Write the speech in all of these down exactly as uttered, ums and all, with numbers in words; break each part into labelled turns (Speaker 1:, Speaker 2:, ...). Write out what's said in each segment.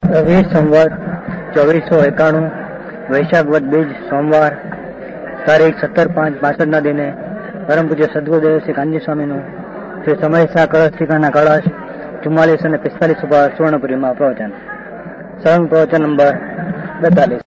Speaker 1: રવિ સંવત ચોવીસો એકાણું વૈશાખ વદ બીજ સોમવાર તારીખ સત્તર પાંચ બાસઠ ના દિને પરમ પૂજ્ય સદગુરુદેવ શ્રી કાનજી સ્વામીનું શ્રી સમય શાહ કળશ ઠીકાના કળશ ચુમ્માલીસ અને પિસ્તાલીસ ઉપર સુવર્ણપુરીમાં પ્રવચન. સરંગ પ્રવચન નંબર બેતાલીસ.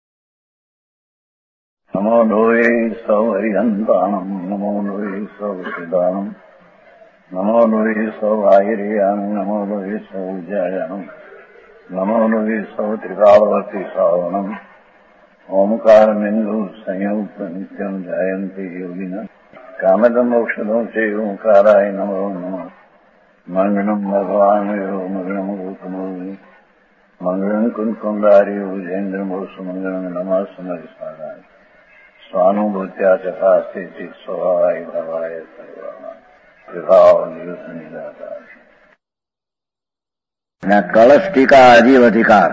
Speaker 2: નમો લોહે સૌ હરિહંતાણમ નમો લોહે સૌ સિદ્ધાણમ નમો લોહે સૌ આહિર્યાણમ નમો લોહે સૌ જયાણમ નમો લોહે સૌ ત્રિકાવતી શ્રાવણમ ઓમકાર બિંદુ સંયુક્ત નિત્યમ જયંતિ યોગિના કામદમ મોક્ષદો છે ઓંકારાય નમો નમઃ. મંગળમ ભગવાન મંગળમ ગૌતમો મંગળમ કુંકુંડારી ઉજેન્દ્ર મોક્ષ મંગળમ નમઃ સમરિસારાય સ્વાનુભૂત્યા ચકાસ્તે સ્વભાવાય ભવાય સર્વાના વિભાવ નિયુત નિરાકાર. કળશ ટીકા અજીવ અધિકાર.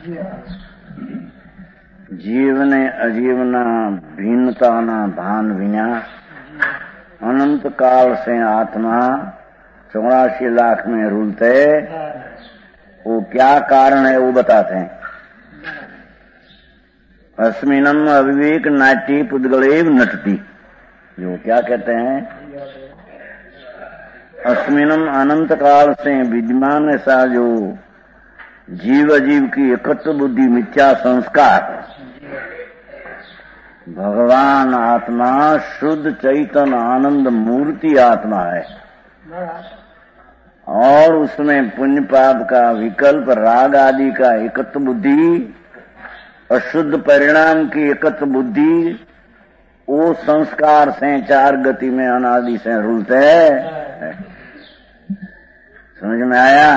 Speaker 2: જીવને અજીવના ભિન્નતાના ભાન વિના अनंत काल से आत्मा चौरासी लाख में रूलते, वो क्या कारण है वो बताते हैं. अस्मिनम अविवेक नाट्य पुद्गलेव नटती, जो क्या कहते हैं, अस्मिनम अनंत काल से विद्यमान ऐसा जो जीव अजीव की एकत्व बुद्धि मिथ्या संस्कार, भगवान आत्मा शुद्ध चैतन्य आनंद मूर्ति आत्मा है और उसमें पुण्य पाप का विकल्प राग आदि का एकत्व बुद्धि, अशुद्ध परिणाम की एकत्व बुद्धि, वो संस्कार से चार गति में अनादि से रूलते हैं. समझ में आया?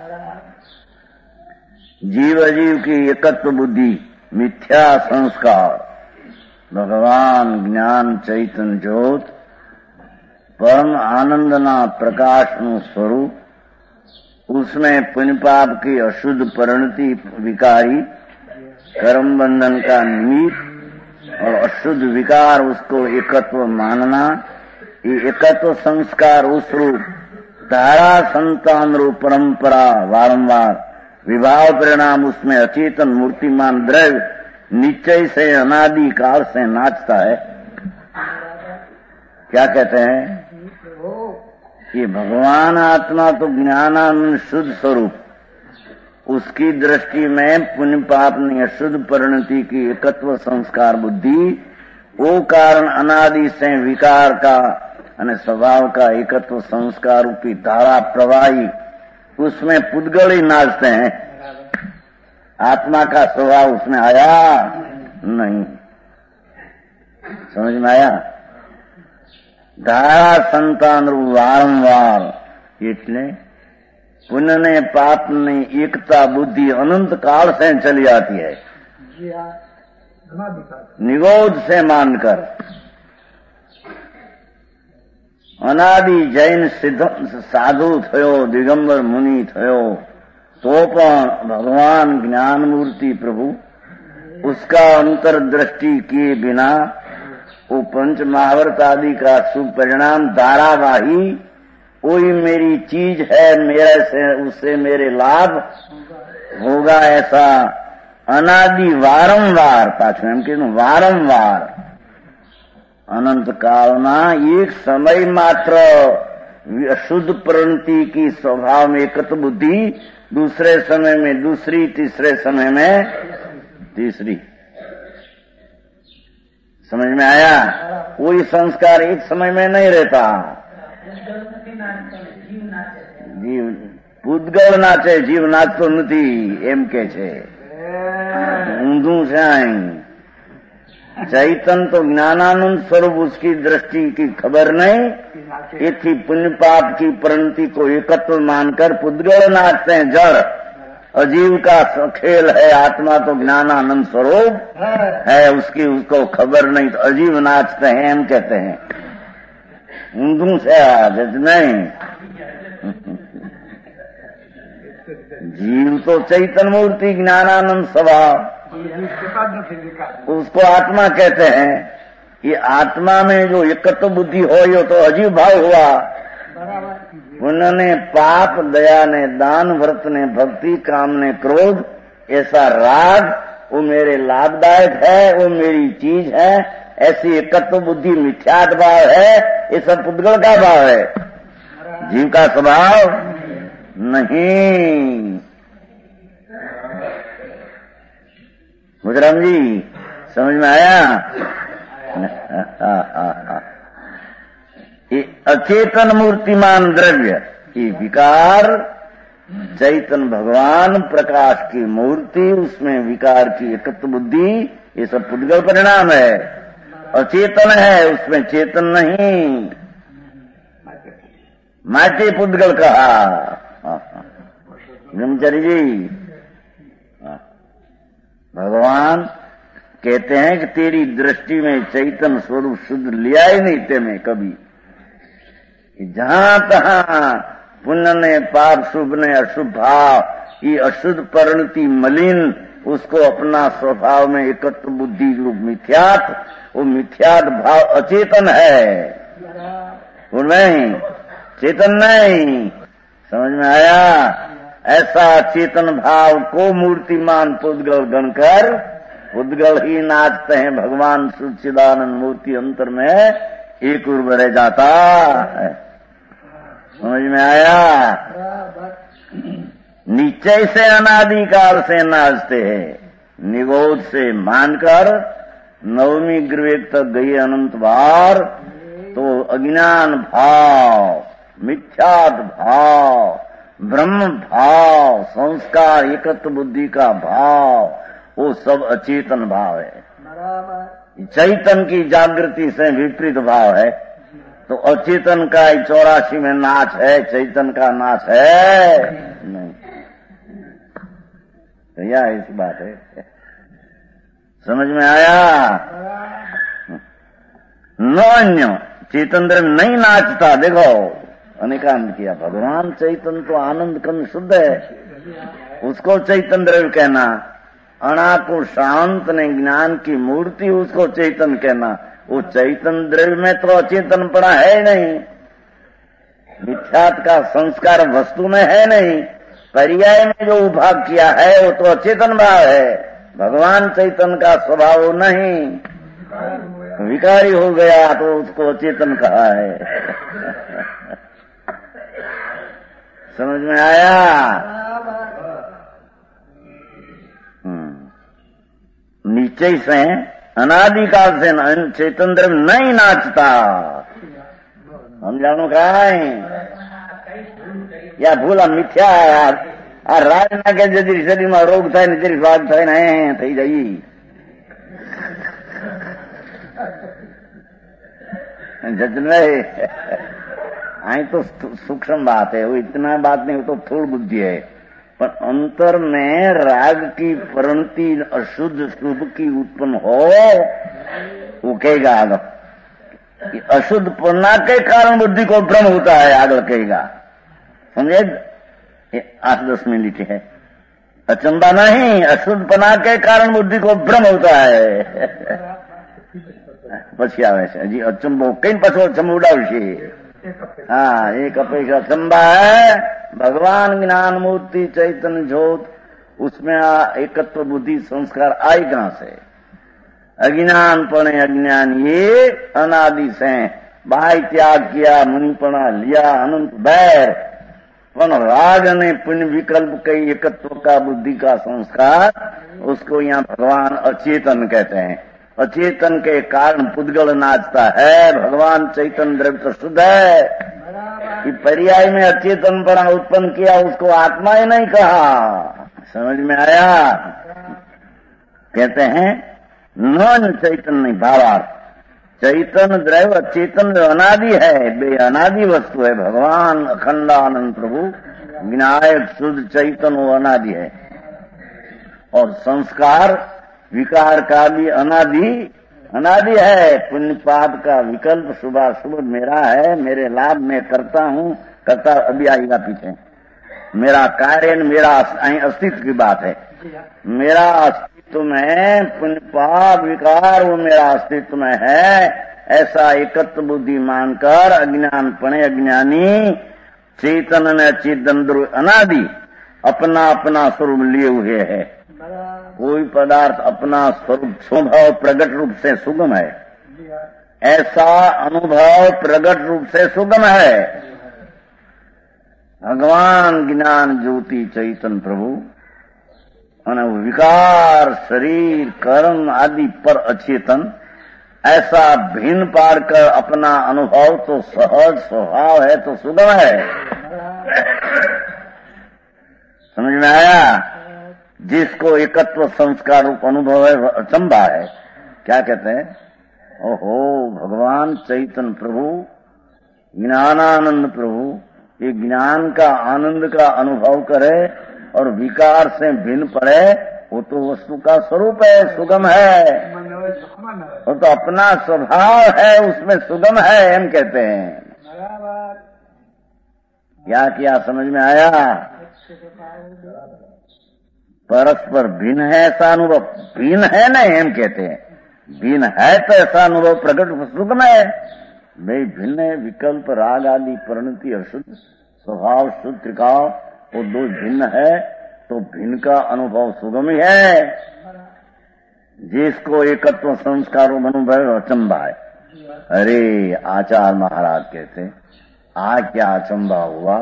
Speaker 2: जीव अजीव की एकत्व बुद्धि मिथ्या संस्कार, भगवान ज्ञान चैतन्य ज्योत परम आनंदना प्रकाशનું સ્વરૂપ, उसमें पुण्य पाप की अशुद्ध परिणति विकारी कर्म बंधन का निमित्त और अशुद्ध विकार उसको एकत्व मानना, ये एकत्व संस्कार उस रूप धारा संतान रूप परंपरा वारंवार विभाव परिणाम उसमें अचेतन मूर्तिमान द्रव्य निश्चय से अनादि काल से नाचता है. क्या कहते हैं? ये भगवान आत्मा तो ज्ञानानंद शुद्ध स्वरूप, उसकी दृष्टि में पुण्य पाप ने अशुद्ध परिणति की एकत्व संस्कार बुद्धि, वो कारण अनादि से विकार का अने स्वभाव का एकत्व संस्कार रूपी धारा प्रवाही, उसमें पुद्गल ही नाचते हैं. आत्मा का स्वभाव उसमें आया नहीं. समझ में आया? धारा संतान वारंवार એટલે पुण्य ने पाप ने एकता बुद्धि अनंत काल से चली आती है, निगोद से मानकर. अनादि जैन सिद्ध साधु थयो, दिगंबर मुनि थयो, तो पण भगवान ज्ञान मूर्ति प्रभु उसका अंतर्दृष्टि किए बिना वो पंच महाभारत आदि का शुभ परिणाम धारावाही, कोई मेरी चीज है, मेरे से उससे मेरे लाभ होगा, ऐसा अनादि वारंवार पाछू एम कीधुं वारंवार अनंत काल में एक समय मात्र शुद्ध परिणति की स्वभाव में एकत्व बुद्धि, दूसरे समय में दूसरी, तीसरे समय में तीसरी. समझ में आया? कोई संस्कार एक समय में नहीं रहता. जीव पुद्गल नाचे, जीव नाचतो નથી એમ કે છે. ઊંધું છે. चैतन्य तो ज्ञानानंद स्वरूप, उसकी दृष्टि की खबर नहीं, इसी पुण्य पाप की परिणति को एकत्व मानकर पुद्गल नाचते हैं. जड़ अजीव का खेल है, आत्मा तो ज्ञानानंद स्वरूप है, उसकी उसको खबर नहीं, तो अजीव नाचते हैं हम कहते हैं. ऊंधू से आज नहीं. जीव तो चैतन्य मूर्ति ज्ञानानंद स्वभाव, उसको आत्मा कहते हैं. ये आत्मा में जो एकत्व बुद्धि हो, ये तो अजीव भाव हुआ. पुण्य ने पाप, दया ने दान, व्रत ने भक्ति, काम ने क्रोध, ऐसा राग वो मेरे लाभदायक है, वो मेरी चीज है, ऐसी एकत्व बुद्धि मिथ्यात्व भाव है, ये सब पुद्गल का भाव है, जीव का स्वभाव नहीं। मुजराम जी समझ में आया? ये अचेतन मूर्तिमान द्रव्य, ये विकार, चैतन भगवान प्रकाश की मूर्ति, उसमें विकार की एकत्व बुद्धि, ये सब पुद्गल परिणाम है। अचेतन है, उसमें चेतन नहीं, माटी पुद्गल कहा ब्रह्मचारी जी। भगवान कहते हैं कि तेरी दृष्टि में चैतन स्वरूप शुद्ध लिया ही नहीं तेने कभी, जहां तहां पुण्य ने पाप, शुभ ने अशुभ भाव, ये अशुद्ध परिणति मलिन, उसको अपना स्वभाव में एकत्व बुद्धि रूप मिथ्यात्व, वो मिथ्यात्व भाव अचेतन है, वो नहीं, चेतन नहीं। समझ में आया? ऐसा चेतन भाव को मूर्तिमान पुद्गल गणकर, पुद्गल ही नाचते हैं, भगवान सच्चिदानंद मूर्ति अंतर में एक उर्व रह जाता है। समझ में आया? निश्चय से अनादिकाल से नाचते हैं, निगोद से मानकर नवमी ग्रवेक तक गई अनंत बार, तो अज्ञान भाव, मिथ्यात भाव, ब्रह्म भाव, संस्कार, एकत्व बुद्धि का भाव, वो सब अचेतन भाव है। चैतन की जागृति से विपरीत भाव है। तो अचेतन का चौरासी में नाच है, चैतन का नाच है नहीं। तो यह ऐसी बात है, समझ में आया? न अन्य चेतन द्रव्य नहीं नाचता। देखो अनेकांत किया, भगवान चैतन तो आनंद कम शुद्ध है, उसको चैतन द्रव्य कहना, अणा को शांत ने ज्ञान की मूर्ति, उसको चैतन कहना, वो चैतन द्रव्य में तो अचेतन पड़ा है नहीं, मिथ्यात्व का संस्कार वस्तु में है नहीं, पर्याय में जो उभाग किया है वो तो अचेतन भाव है। भगवान चैतन का स्वभाव नहीं, विकारी हो गया तो उसको अचेतन कहा है। समझ में आया? नीचे से अनादिकाल से चेतन द्रव्य नहीं नाचता। हम जानो कहा है या भूला मिथ्या यार, आ राज ना के जदी शरीर में रोग थाय ने तेरी स्वाद थाय ने थई जाई, जजन आई तो सूक्ष्म बात है, वो इतना बात नहीं, वो तो थोड़ी बुद्धि है, पर अंतर में राग की परिणति अशुद्ध शुभ की उत्पन्न हो, वो कहेगा आगे अशुद्ध पन्ना के कारण बुद्धि को भ्रम होता है, आगे कहेगा। समझे? आठ दस मिनट है, अचंबा नहीं, अशुद्ध पना के कारण बुद्धि को भ्रम होता है। પછી આવે છે હજી અચંબો કઈ પાછો અચંબો ઉડાવશે। हाँ, एक अपेक्षा अचंबा है, भगवान ज्ञान मूर्ति चैतन्य ज्योत, उसमें एकत्व बुद्धि संस्कार आए कहां से? अज्ञान पणे अज्ञान ये अनादि से बाह्य त्याग किया, मुनिपणा लिया, अनंत बैर, पण राग ने पुण्य विकल्प कई एकत्व का बुद्धि का संस्कार, उसको यहाँ भगवान अचेतन कहते हैं। अचेतन के कारण पुद्गल नाचता है, भगवान चैतन्य द्रव्य तो शुद्ध है। कि पर्याय में अचेतन पना उत्पन्न किया, उसको आत्मा ही नहीं कहा। समझ में आया? कहते हैं न चैतन्य नहीं, भावार्थ चैतन्य द्रव्य अचेतन अनादि है, बे अनादि वस्तु है। भगवान अखंडानंद प्रभु विनायक शुद्ध चैतन्य वो अनादि है, और संस्कार विकार का भी अनादि अनादि है। पुण्य पाप का विकल्प शुभाशुभ मेरा है, मेरे लाभ में करता हूँ, करता अभी आएगा पीछे। मेरा कार्य मेरा अस्तित्व की बात है, मेरा अस्तित्व में पुण्य पाप विकार वो मेरा अस्तित्व में है। ऐसा एकत्व बुद्धि मानकर अज्ञान पणे अज्ञानी चेतन ने चेतन अनादि अपना अपना स्वरूप लिए हुए है। कोई पदार्थ अपना स्वरूप स्वभाव प्रकट रूप से सुगम है, ऐसा अनुभव प्रकट रूप से सुगम है। भगवान ज्ञान ज्योति चैतन्य प्रभु અને विकार शरीर कर्म आदि पर अचेतन ऐसा भिन्न पाड़कर अपना अनुभव तो सहज स्वभाव है तो सुगम है। समझ में आया? जिसको एकत्व संस्कार रूप अनुभव है वह अचंबा है। क्या कहते हैं? ओहो, भगवान चैतन्य प्रभु ज्ञानानंद प्रभु ये ज्ञान का आनंद का अनुभव करे और विकार से भिन्न पड़े, वो तो वस्तु का स्वरूप है, सुगम है। वो तो अपना स्वभाव है, उसमें सुगम है हम कहते हैं। क्या किया? समझ में आया? परस्पर भिन्न है ऐसा अनुभव, भिन्न है नहीं हम कहते हैं, भिन्न है तो ऐसा अनुभव प्रकट सुगम है। भाई भिन्न है, विकल्प राग आदि परिणति अशुद्ध स्वभाव शुद्ध त्रिकाल वो दो भिन्न है तो भिन्न का अनुभव सुगम ही है। जिसको एकत्व संस्कारों अनुभव अचंबा है। अरे आचार्य महाराज कहते आ क्या अचंबा हुआ,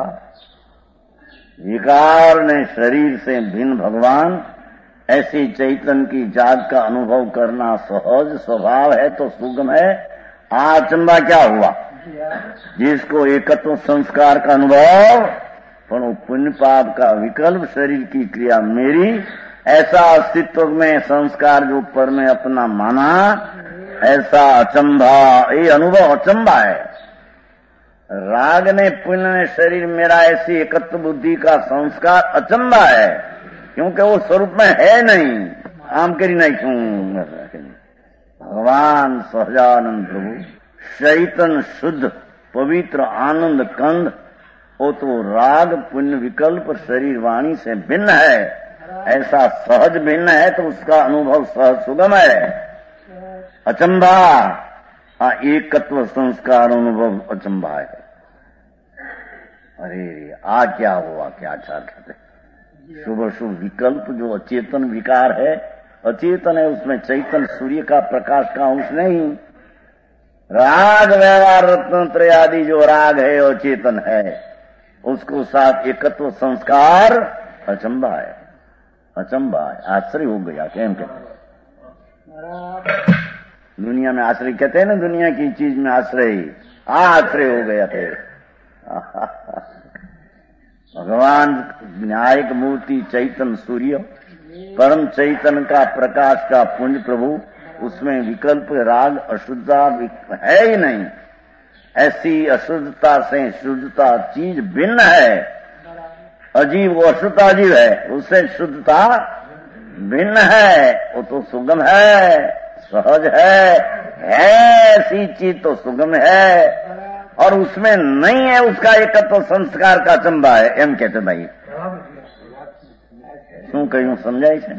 Speaker 2: विकार ने शरीर से भिन्न भगवान ऐसी चैतन्य की जात का अनुभव करना सहज स्वभाव है तो सुगम है। अचंबा क्या हुआ? जिसको एकत्व संस्कार का अनुभव पर पुण्य पाप का विकल्प शरीर की क्रिया मेरी ऐसा अस्तित्व में संस्कार जो ऊपर में अपना माना ऐसा अचंबा, ये अनुभव अचंबा है। राग ने पुण्य ने शरीर मेरा ऐसी एकत्व बुद्धि का संस्कार अचंबा है, क्योंकि वो स्वरूप में है नहीं। आम करी नहीं क्यों? भगवान सहजानंद प्रभु चैतन्य शुद्ध पवित्र आनंद कंद वो तो राग पुण्य विकल्प शरीर वाणी से भिन्न है, ऐसा सहज भिन्न है तो उसका अनुभव सहज सुगम है। अचंबा हाँ, एकत्व संस्कार अनुभव अचंबा है। अरे आ क्या हुआ? क्या चार कहते शुभ शुभ विकल्प जो अचेतन विकार है, अचेतन है, उसमें चैतन्य सूर्य का प्रकाश का अंश नहीं। राग व्यवहार रत्नत्रय आदि जो राग है अचेतन है, उसको साथ एकत्व संस्कार अचंबा है, अचंबा है। आश्चर्य हो गया। क्या कहते दुनिया में आश्रय कहते हैं ना, दुनिया की चीज में आश्रय आश्रय हो गया थे। भगवान न्यायिक मूर्ति चैतन्य सूर्य परम चैतन्य का प्रकाश का पुंज प्रभु, उसमें विकल्प राग अशुद्धता है ही नहीं। ऐसी अशुद्धता से शुद्धता चीज भिन्न है। अजीब वो अशुद्धता अजीब है, उससे शुद्धता भिन्न है। वो तो सुगम है, सहज है, है ऐसी चीज तो सुगम है, और उसमें नहीं है उसका एकत्व संस्कार का अचंबा है एम कहते भाई। શું કહ્યું સમજાય છે?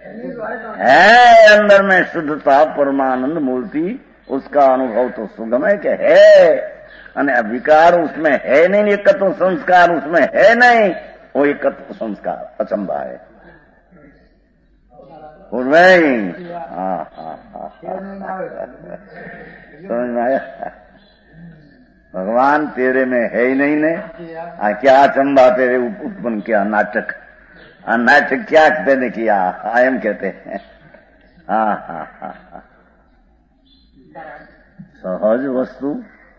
Speaker 2: है अंदर में शुद्धता परमानंद मूर्ति, उसका अनुभव तो सुगम है कि है, अने विकार उसमें है नहीं, एकत्व संस्कार उसमें है नहीं, वो एकत्व संस्कार अचंबा है। हाँ हाँ हाँ समझ में आया? भगवान तेरे में है ही नहीं ने, आ क्या अचंबा तेरे उत्पन्न किया नाटक। आ नाटक क्या तेने किया? आयम कहते हैं। हाँ हाँ हाँ हाँ सहज वस्तु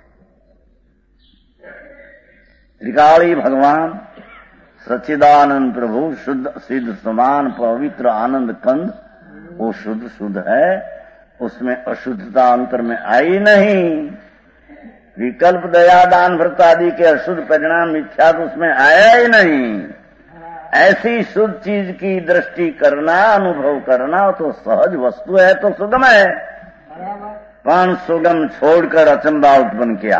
Speaker 2: त्रिकाली भगवान सच्चिदानंद प्रभु शुद्ध सिद्ध समान पवित्र आनंद कंद, वो शुद्ध शुद्ध है, उसमें अशुद्धता अंतर में आई नहीं। विकल्प दया दान व्रत आदि के अशुद्ध परिणाम मिथ्या तो उसमें आया ही नहीं। ऐसी शुद्ध चीज की दृष्टि करना, अनुभव करना तो सहज वस्तु है तो सुगम है। पण सुगम छोड़कर अचंबा उत्पन्न किया।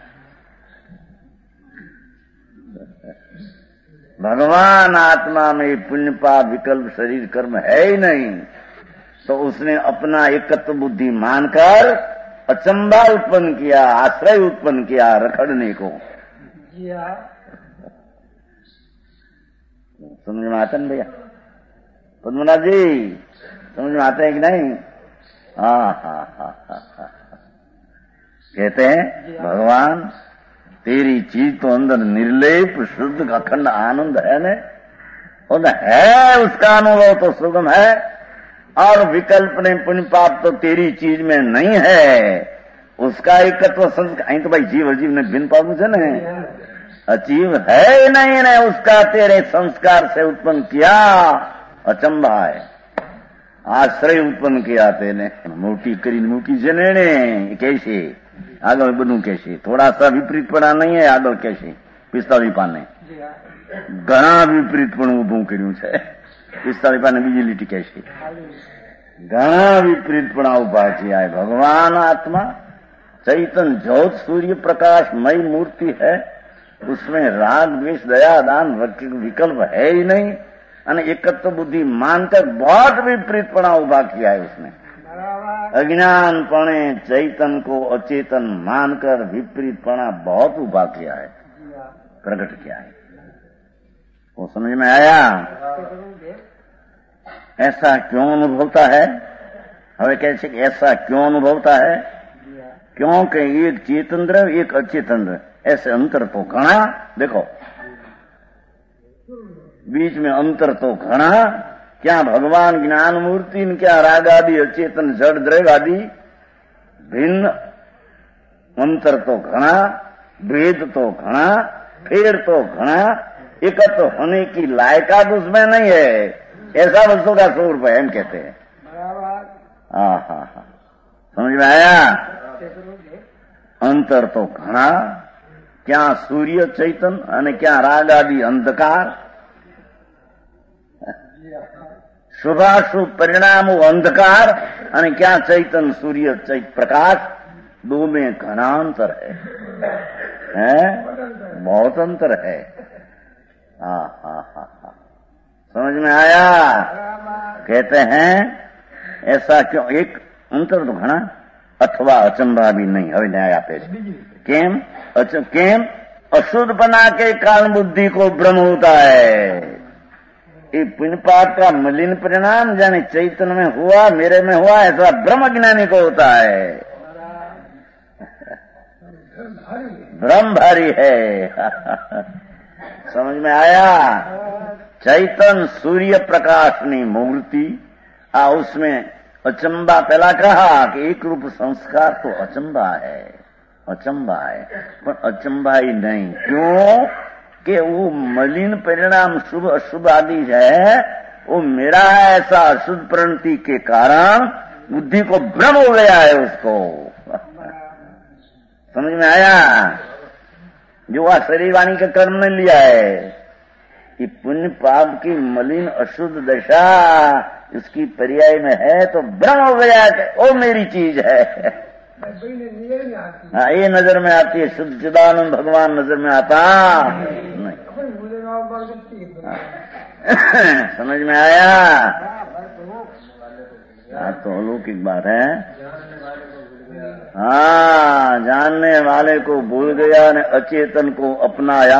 Speaker 2: भगवान आत्मा में पुण्य पाप विकल्प शरीर कर्म है ही नहीं, तो उसने अपना एकत्व बुद्धि मानकर अचंबा उत्पन्न किया, आश्रय उत्पन्न किया रखड़ने को। समझ में आता है भैया? पद्मनाथ जी समझ में आता है कि नहीं? हाँ हाँ हाँ हाँ हाँ। कहते हैं भगवान तेरी चीज तो अंदर निर्लेप शुद्ध अखंड आनंद है न, और है उसका अनुभव तो सुगम है, और विकल्प ने पुण्य पाप तो तेरी चीज में नहीं है। उसका एकत्व संस्कार तो भाई जीव अजीव ने भिन्न पाप से न अजीव है ही नहीं ने, उसका तेरे संस्कार से उत्पन्न किया अचंबा है। आश्रय उत्पन्न किया तेने मोटी करी मोटी जने कैसे आगे बनू, कैसे थोड़ा सा विपरीत पड़ा नहीं है आगे कैसे पिस्तालीस पाने घना विपरीत पण उभू कर्યું છે। पिस्तालीस पाने बीजी લીટી कैसे घना विपरीत पण उभा किया है। भगवान आत्मा चैतन्य ज्योत सूर्य प्रकाश मई मूर्ति है, उसमें राग द्वेष दया दान विकल्प है ही नहीं, અને एकत्व बुद्धि मानकर बहुत विपरीतपणा उभा किया है उसने। अज्ञानपणे चैतन को अचेतन मानकर विपरीतपणा बहुत उभा किया है, प्रकट किया है। वो समझ में आया? ऐसा क्यों अनुभवता है? हमें कैसे ऐसा क्यों अनुभवता है? क्योंकि एक चेतन द्रव्य एक अचेतन द्रव्य ऐसे अंतर तो घना, देखो बीच में अंतर तो घना, क्या भगवान ज्ञान मूर्ति क्या राग आदि अचेतन जड़ द्रव्य आदि भिन्न अंतर तो घना, भेद तो घना, फेर तो घना, एकत्र होने की लायकात उसमें नहीं है, ऐसा वस्तु का स्वरूप है हम कहते हैं। हाँ हाँ हाँ समझ में आया? अंतर तो घना, क्या सूर्य चैतन અને क्या राग आदि अंधकार, शुभाशुभ परिणाम अंधकार અને क्या चैतन सूर्य चैत प्रकाश, दो में घना अंतर है, है? बहुत अंतर है। हाँ हाँ हाँ हाँ समझ में आया? कहते हैं ऐसा क्यों, एक अंतर तो घना अथवा अचंबा भी नहीं। હવે ન્યાય આપે છે કેમ? केम अशुद्ध बना के कारण बुद्धि को भ्रम होता है। ये पुण्य पाप का मलिन परिणाम जाने चैतन में हुआ मेरे में हुआ ऐसा भ्रम अज्ञानी को होता है। भ्रम भारी है। समझ में आया? चैतन सूर्य प्रकाशनी मूर्ति आ उसमें अचंबा पहला कहा कि एक रूप संस्कार तो अचंबा है, अचंबा है, पर अचंबा ही नहीं। क्यों कि वो मलिन परिणाम शुभ अशुभ आदि है, वो मेरा है ऐसा अशुद्ध प्रणति के कारण बुद्धि को भ्रम हो गया है उसको। समझ में आया? जो वह शरीर वाणी का कर्म ने लिया है कि पुण्य पाप की मलिन अशुद्ध दशा उसकी पर्याय में है, तो भ्रम हो गया कि वो मेरी चीज है। हाँ ये नजर में आती है, शुद्ध चिदानंद भगवान नजर में आता नहीं। समझ में आया? हाँ तो अलौकिक बात है। हाँ जानने वाले को भूल गया ने अचेतन को अपनाया।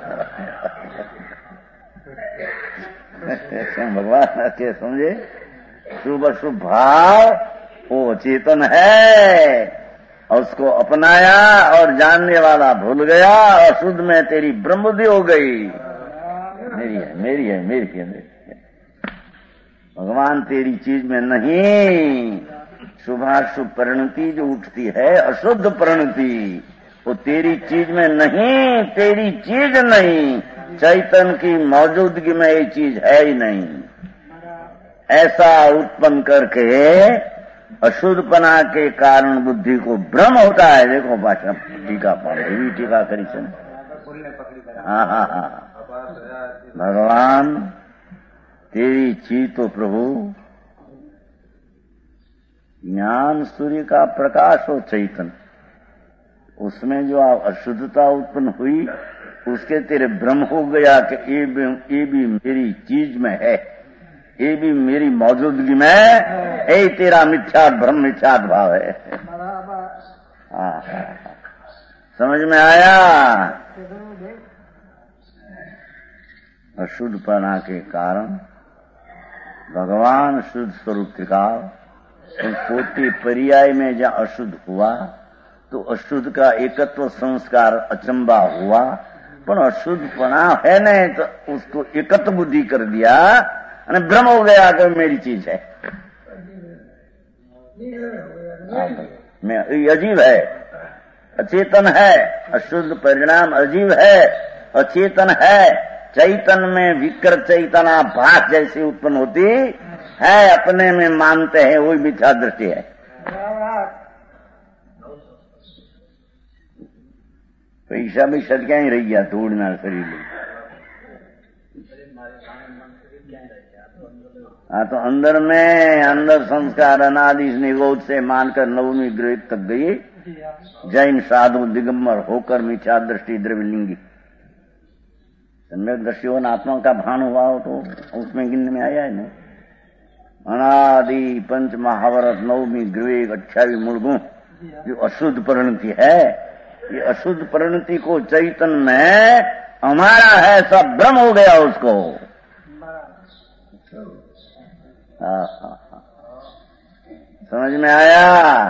Speaker 2: भगवान अच्छे समझे, शुभ अशुभ भाव वो चेतन है और उसको अपनाया और जानने वाला भूल गया और शुद्ध में तेरी ब्रह्म बुद्धि हो गई। मेरी है मेरी है मेरी है मेरी है। भगवान तेरी चीज में नहीं। शुभाशुभ परिणति जो उठती है अशुद्ध परिणति वो तेरी चीज में नहीं, तेरी चीज नहीं। चैतन की मौजूदगी में ये चीज है ही नहीं। ऐसा उत्पन्न करके अशुद्धपना के कारण बुद्धि को भ्रम होता है। देखो भाषा टीका पाड़ी टीका करी से। हाँ हाँ हाँ भगवान तेरी चीज तो प्रभु ज्ञान सूर्य का प्रकाश हो चैतन, उसमें जो अशुद्धता उत्पन्न हुई उसके तेरे भ्रम हो गया कि ये भी, ये भी मेरी चीज में है, ये भी मेरी मौजूदगी में है। ये तेरा मिथ्या भ्रम मिथ्या भाव है। हाँ हाँ समझ में आया? अशुद्धपना के कारण भगवान शुद्ध स्वरूप त्रिकाल, तो कोटि पर्याय में जहाँ अशुद्ध हुआ तो अशुद्ध का एकत्व संस्कार अचंबा हुआ, पर अशुद्धपना है नहीं तो उसको एकत्व बुद्धि कर दिया और भ्रम हो गया कि मेरी चीज है। मैं अजीब है, अचेतन है, अशुद्ध परिणाम अजीब है, अचेतन है। चैतन में विकृत चैतना भास जैसी उत्पन्न होती है, अपने में मानते हैं, वही मिथ्या दृष्टि है। पैसा भी सटक्या ही रह गया तोड़ना शरीर में। हाँ, तो अंदर में अंदर संस्कार अनादि निगोद से मानकर नवमी ग्रह तक गई जैन साधु दिगंबर होकर मिथ्या दृष्टि द्रव्यलिंगी। सम्यक दृष्टि हो, आत्मा का भान हुआ हो तो उसमें गिनने में आया है ना। अनादि पंच महाभारत नवमी ग्रह अट्ठावी मूलगुण जो अशुद्ध परिणति है, ये अशुद्ध परिणति को चैतन में हमारा है सब भ्रम हो गया उसको। हाँ हाँ हाँ, समझ में आया?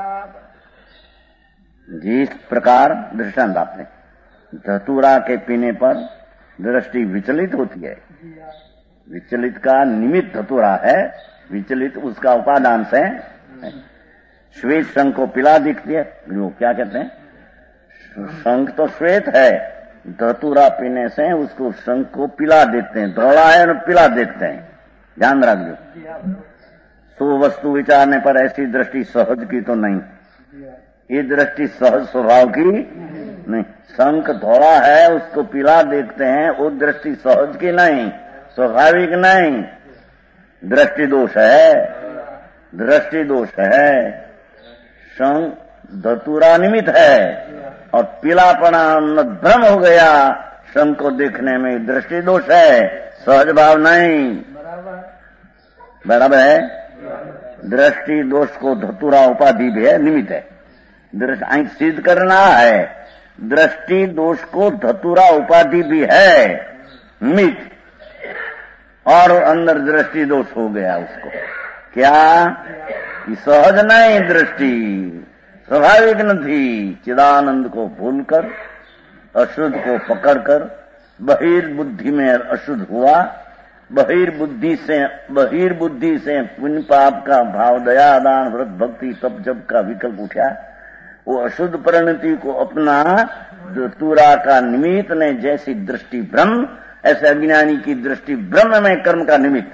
Speaker 2: जिस प्रकार दृष्टांत आपने धतूरा के पीने पर दृष्टि विचलित होती है, विचलित का निमित्त धतूरा है, विचलित उसका उपादान से श्वेत शंख को पिला दिखती है। जो क्या कहते हैं, शंख तो श्वेत है, धतूरा पीने से उसको शंख को पिला देते हैं, धौला है और पिला देते हैं। ध्यान रखिए, सो वस्तु विचारने पर ऐसी दृष्टि सहज की तो नहीं, ये दृष्टि सहज स्वभाव की नहीं। शंख धौला है उसको पिला देखते हैं, वो दृष्टि सहज की नहीं, स्वाभाविक नहीं, दृष्टि दोष है, दृष्टि दोष है। शंख धतूरा निमित्त है और पीलापना भ्रम हो गया, शंख को देखने में दृष्टि दोष है, सहज भाव नहीं। बराबर है? दृष्टि दोष को धतूरा उपाधि भी है, निमित्त है। दृष्टि सिद्ध करना है, दृष्टि दोष को धतूरा उपाधि भी है, निमित्त, और अंदर दृष्टि दोष हो गया उसको। क्या सहज नहीं, दृष्टि स्वाभाविक नहीं। चिदानंद को भूलकर अशुद्ध को पकड़कर बहिर्बुद्धि में अशुद्ध हुआ, बहिर्बुद्धि से बहिर्बुद्धि से पुण्य पाप का भाव, दया दान व्रत भक्ति तप जप का विकल्प उठा, वो अशुद्ध परिणति को अपना धतूरा का निमित्त ने जैसी दृष्टि भ्रम, ऐसे अज्ञानी की दृष्टि ब्रह्म में कर्म का निमित्त।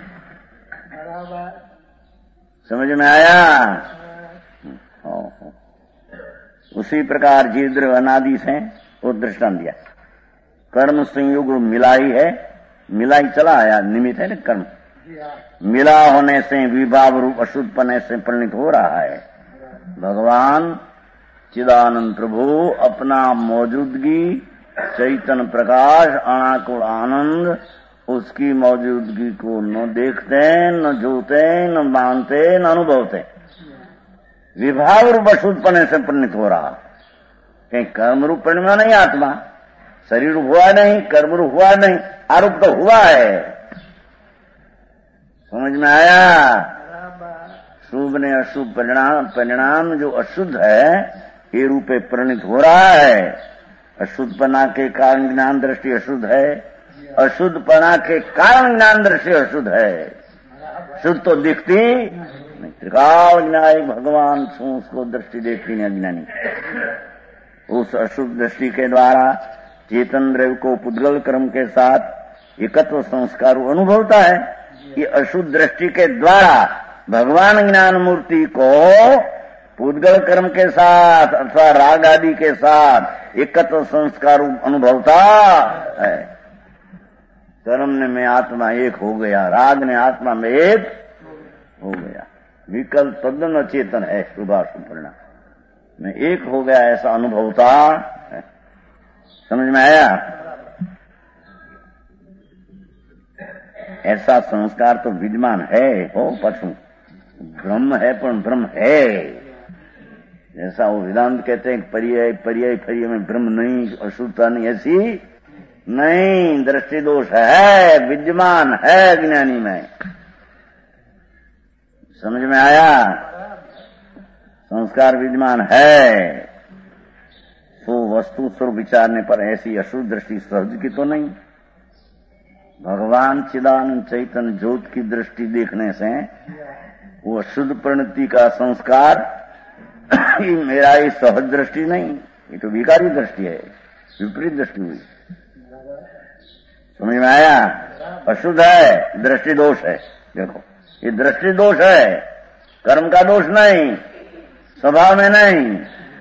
Speaker 2: समझ में आया? उसी प्रकार जीव अनादि से वो दृष्टांत दिया। कर्म संयोग मिलाई है, मिलाई चला आया, निमित्त है ना कर्म। मिला होने से विभाव रूप अशुद्धपने से परिणित हो रहा है। भगवान चिदानंद प्रभु अपना मौजूदगी, चैतन्य प्रकाश, अनाकुल आनंद, उसकी मौजूदगी को न देखते, न जोते, न मानते, न अनुभवते, विभाव रूप अशुद्धपने से परिणित हो रहा। कहीं कर्म रूप परिणमा नहीं, आत्मा शरीर हुआ नहीं, कर्म रूप हुआ नहीं, आरोप तो हुआ है। समझ में आया? शुभ ने अशुभ परिणाम, परिणाम जो अशुद्ध है ये रूपे परिणित हो रहा है। अशुद्धपना के कारण ज्ञान दृष्टि अशुद्ध है, अशुद्धपना के कारण ज्ञान दृष्टि अशुद्ध है। शुद्ध तो दिखती नहीं, त्रिकाल ज्ञानी भगवान सो उसको दृष्टि देखती नहीं अज्ञानी। उस अशुद्ध दृष्टि के द्वारा चेतन द्रव्य को पुद्गल कर्म के साथ एकत्व संस्कार अनुभवता है। ये अशुद्ध दृष्टि के द्वारा भगवान ज्ञान मूर्ति को पुद्गल कर्म के साथ अथवा राग आदि के साथ एकत्व संस्कार अनुभवता है। कर्म ने में आत्मा एक हो गया, राग ने आत्मा में एक हो गया। विकल्प तद्दन अचेतन है, शुभाशुभ परिणाम में एक हो गया, ऐसा अनुभवता है। समझ में आया? ऐसा संस्कार तो विद्यमान है हो, पशु ब्रह्म है, पर ब्रह्म है। जैसा वो वेदांत कहते हैं पर्याय पर्याय पर्याय में ब्रह्म नहीं, अशुद्धता नहीं, ऐसी नहीं, दृष्टि दोष है, विद्यमान है ज्ञानी में। समझ में आया? संस्कार विद्यमान है, तो वस्तु स्वरूप विचारने पर ऐसी अशुद्ध दृष्टि सहज की तो नहीं। भगवान चिदानंद चैतन्य ज्योत की दृष्टि देखने से वो अशुद्ध परिणति का संस्कार ये मेरा ये सहज दृष्टि नहीं, ये तो विकारी दृष्टि है, विपरीत दृष्टि हुई। समझ में आया? अशुद्ध है, दृष्टि दोष है। देखो, ये दृष्टि दोष है, कर्म का दोष नहीं, स्वभाव में नहीं।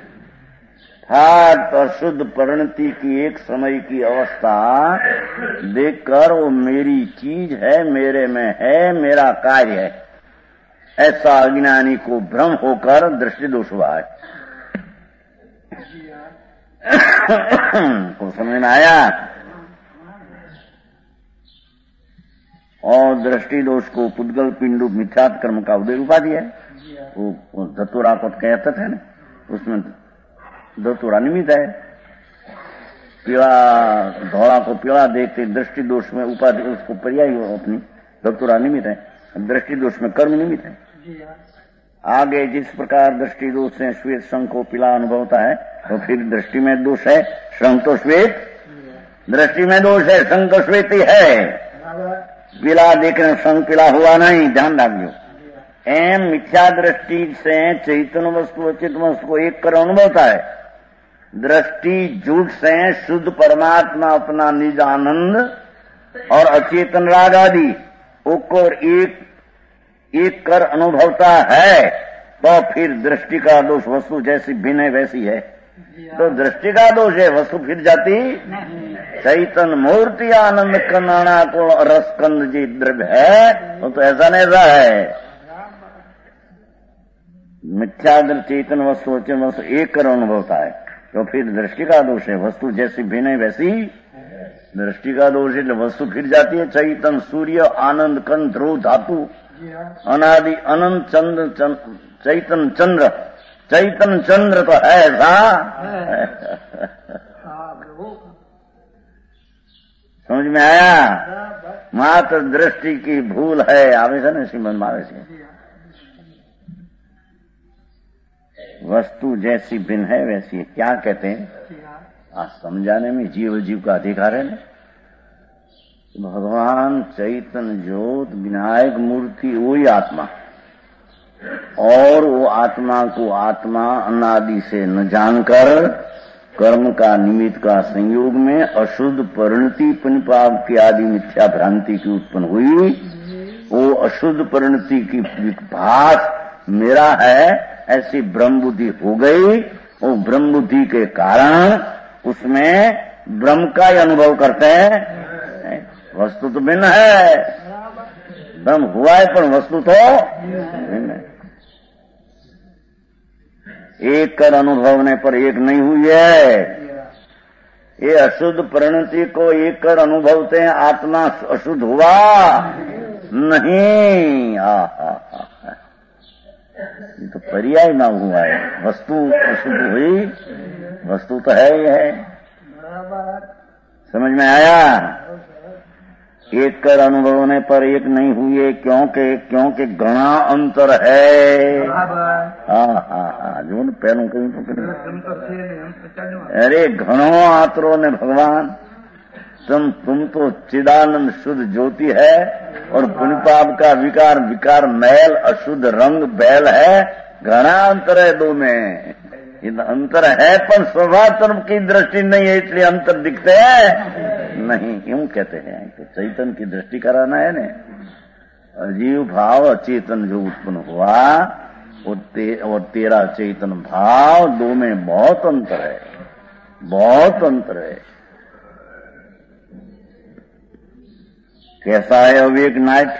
Speaker 2: हाथ अशुद्ध परिणति की एक समय की अवस्था देखकर वो मेरी चीज है, मेरे में है, मेरा कार्य है, ऐसा अज्ञानी को भ्रम होकर दृष्टि दोष हुआ है। को समझ में आया? और दृष्टि दोष को पुद्गल पिंडु मिथ्यात्व कर्म का उदय उपाधि है। वो, वो धतुरा को कहते थे ना, उसमें धतुरा निमित्त है। पीड़ा धौड़ा को पीड़ा देखते दृष्टि दोष में उपाधि, उसको पर्याय अपनी धतुरा निमित्त है, दृष्टि दोष में कर्म निमित्त है। आगे जिस प्रकार दृष्टि दोष से श्वेत शंख को पीला अनुभवता है, तो फिर दृष्टि में दोष है, शंख तो श्वेत, दृष्टि में दोष है, शंख तो श्वेत ही है। पीला देखने शंख पीला हुआ नहीं, ध्यान रखियो। एम मिथ्या दृष्टि से चैतन्य वस्तु अचित वस्तु को एक कर अनुभवता है, दृष्टि झूठ से शुद्ध परमात्मा अपना निज आनंद और अचेतन राग आदि को एक एक कर अनुभवता है, तो फिर दृष्टि का दोष वस्तु जैसी भिन्न है वैसी है, तो दृष्टि का दोष है, वस्तु फिर जाती। चैतन्य मूर्ति आनंद कनाणा को रसकंद जी द्रव्य है, वो तो ऐसा नहीं ऐसा है। मिथ्या चेतन वस्तु अचेतन वस्तु एक कर अनुभवता है, तो फिर दृष्टि का दोष है, वस्तु जैसी भिन्न है वैसी दृष्टि का दोष है, वस्तु फिर जाती है। चैतन सूर्य आनंद कंद ध्रुव धातु अनादि अनंत चंद्र चैतन चंद्र, चैतन चंद्र तो है ऐसा। समझ में आया? मात्र दृष्टि की भूल है, आवेश है श्रीमद मावे से। वस्तु जैसी भिन्न है वैसी है, क्या कहते हैं? आज समझाने में जीव जीव का अधिकार है ना। भगवान चैतन्य ज्योत विनायक मूर्ति वही आत्मा, और वो आत्मा को आत्मा अनादि से न जानकर कर्म का निमित्त का संयोग में अशुद्ध परिणति पुण्यपाप की आदि मिथ्या भ्रांति की उत्पन्न हुई। वो अशुद्ध परिणति की भास मेरा है ऐसी ब्रह्म बुद्धि हो गई। वो ब्रह्म बुद्धि के कारण उसमें ब्रह्म का ही अनुभव करते हैं। वस्तु तो भिन्न है, ब्रह्म हुआ है पर वस्तु तो भिन्न है। एक कर अनुभवने पर एक नहीं हुई है। ये अशुद्ध परिणति को एक कर अनुभवते हैं, आत्मा अशुद्ध हुआ नहीं। आ, आ, आ, आ। ये तो पर्याय ना हुआ है, वस्तु अशुद्ध हुई, वस्तु तो है ही है। समझ में आया? एक कर अनुभव होने पर एक नहीं हुई है, क्योंकि क्योंकि घना अंतर है। हाँ हाँ हाँ जो न पहलू कहीं पकड़े, अरे घणो आतरो ने भगवान, तुम तुम तो चिदानंद शुद्ध ज्योति है, और पुण्य पाप का विकार विकार मैल अशुद्ध रंग बैल है। घना अंतर है दो में, अंतर है पर स्वभाव तरफ की दृष्टि नहीं है, इसलिए अंतर दिखते हैं नहीं। क्यों कहते हैं? तो चैतन्य की दृष्टि कराना है ने। अजीव भाव अचेतन जो उत्पन्न हुआ वो ते, और तेरा चेतन भाव दो में बहुत अंतर है, बहुत अंतर है। कैसा है अविवेक नाट?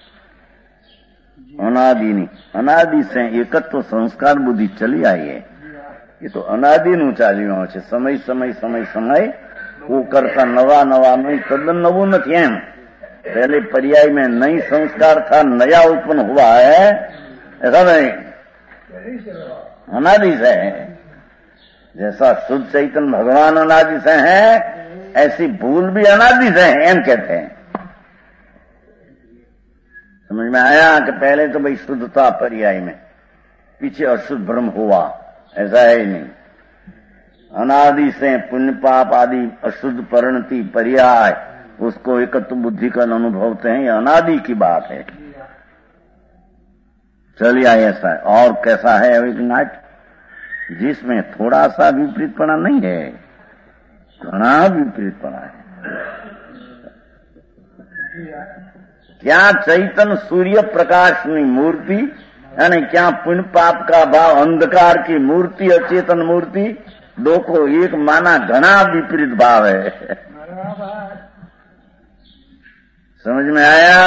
Speaker 2: अनादि नहीं, अनादि से एकत्व संस्कार बुद्धि चली आई है। ये तो अनादि નું ચાલ્યું છે, સમય સમય સમય સમય वो करता नवा नवा नहीं, तद्दन नवू नहीं एम। पहले पर्याय में नई संस्कार था, नया उत्पन्न हुआ है, ऐसा नहीं, अनादि से जैसा शुद्ध चैतन्य भगवान अनादि से हैं, ऐसी भूल भी अनादि से हैं, एम कहते हैं। समझ में आया कि पहले तो भाई शुद्धता पर्याय में, पीछे अशुद्ध भ्रम हुआ, ऐसा है ही नहीं। अनादि से पुण्य पाप आदि अशुद्ध परिणति पर्याय, उसको एकत्व बुद्धि का अनुभवते हैं, यह अनादि की बात है। चलिए ऐसा है। और कैसा है एक नाट जिसमें थोड़ा सा विपरीतपना नहीं है, घना विपरीतपना है। क्या चैतन्य सूर्य प्रकाशनी मूर्ति, यानी क्या पुण्य पाप का भाव अंधकार की मूर्ति, अचेतन मूर्ति, दो को एक माना, घना विपरीत भाव है। समझ में आया?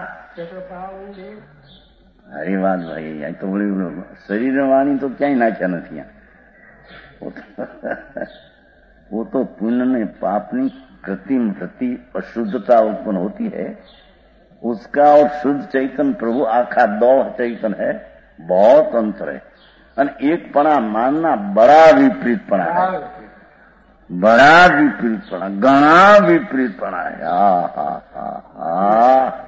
Speaker 2: अरे बात भाई, तो बोली शरीर वाणी तो क्या ही नाचा नहीं, वो तो, वो तो पुण्य में पापनी कृत्रिम प्रति अशुद्धता उत्पन्न होती है, उसका और शुद्ध चैतन्य प्रभु आखा दो चैतन्य है, बहुत अंतर है। और एक पणा मानना बड़ा विपरीतपना है, बड़ा विपरीतपना, घना विपरीतपना है। हा हा हा हा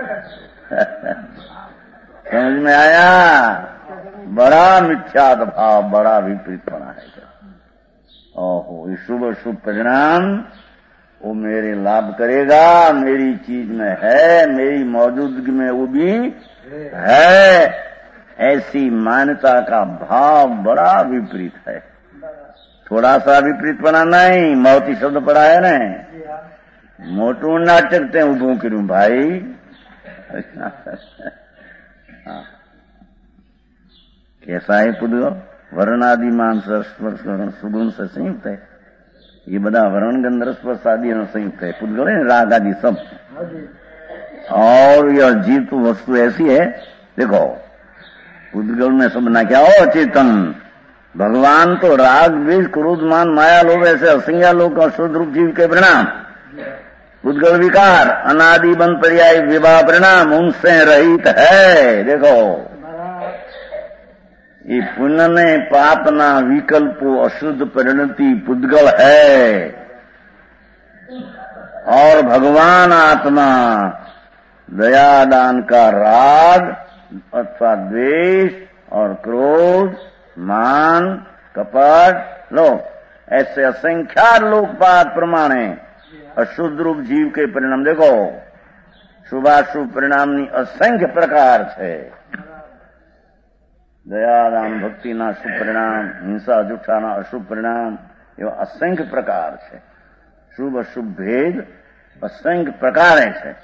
Speaker 2: समझ में आया? बड़ा मिथ्याद भाव, बड़ा विपरीतपना है। ओहो, ये शुभ शुभ परिणाम वो मेरे लाभ करेगा, मेरी चीज में है, मेरी मौजूदगी में वो भी है, ऐसी मान्यता का भाव बड़ा विपरीत है। थोड़ा सा विपरीतपना नहीं, मौती शब्द पड़ा है ना, मोटू नाटक ते उभू करूं भाई। कैसा है पुद्गल? वर्णादि मान सुगुण से संयुक्त है। ये बड़ा वर्ण गंधर्व स्पर्श आदि संयुक्त है। पुद्गल है, राग आदि सब। और यह जीव तो वस्तु ऐसी है, देखो पुद्गल में सब ना क्या हो, चेतन भगवान तो राग द्वेष क्रोध मान माया लोभ ऐसे असंज्ञा लोग का शुद्ध रूप जीव के परिणाम, पुद्गल विकार अनादि बंध पर्याय विवाह परिणाम उनसे रहित है। देखो ये पुण्य ने पापना विकल्पो अशुद्ध परिणति पुद्गल है, और भगवान आत्मा दया दान का राग अथवा द्वेष और क्रोध मान कपट लो ऐसे असंख्यात लोकपात प्रमाणे अशुद्ध रूप जीव के परिणाम। देखो शुभाशुभ परिणामनी असंख्य प्रकार है। दया दान भक्ति ना शुभ परिणाम, हिंसा जुठा ना अशुभ परिणाम, एवं असंख्य प्रकार है। शुभ अशुभ भेद असंख्य प्रकार है।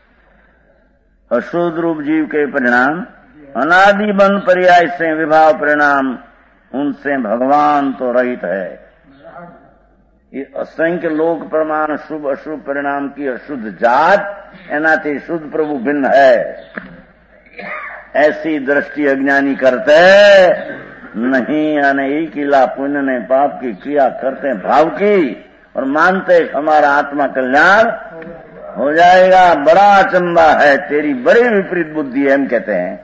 Speaker 2: अशुद्ध रूप जीव के परिणाम अनादि बंध पर्याय से विभाव परिणाम, उनसे भगवान तो रहित है। ये असंख्य लोक प्रमाण शुभ अशुभ परिणाम की अशुद्ध जात, एनाથી शुद्ध प्रभु भिन्न है। ऐसी दृष्टि अज्ञानी करते नहीं, यानी एक इला पुण्य ने पाप की क्रिया करते भाव की और मानते हमारा आत्मा कल्याण हो जाएगा। बड़ा अचंबा है, तेरी बड़ी विपरीत बुद्धि है, हम कहते हैं।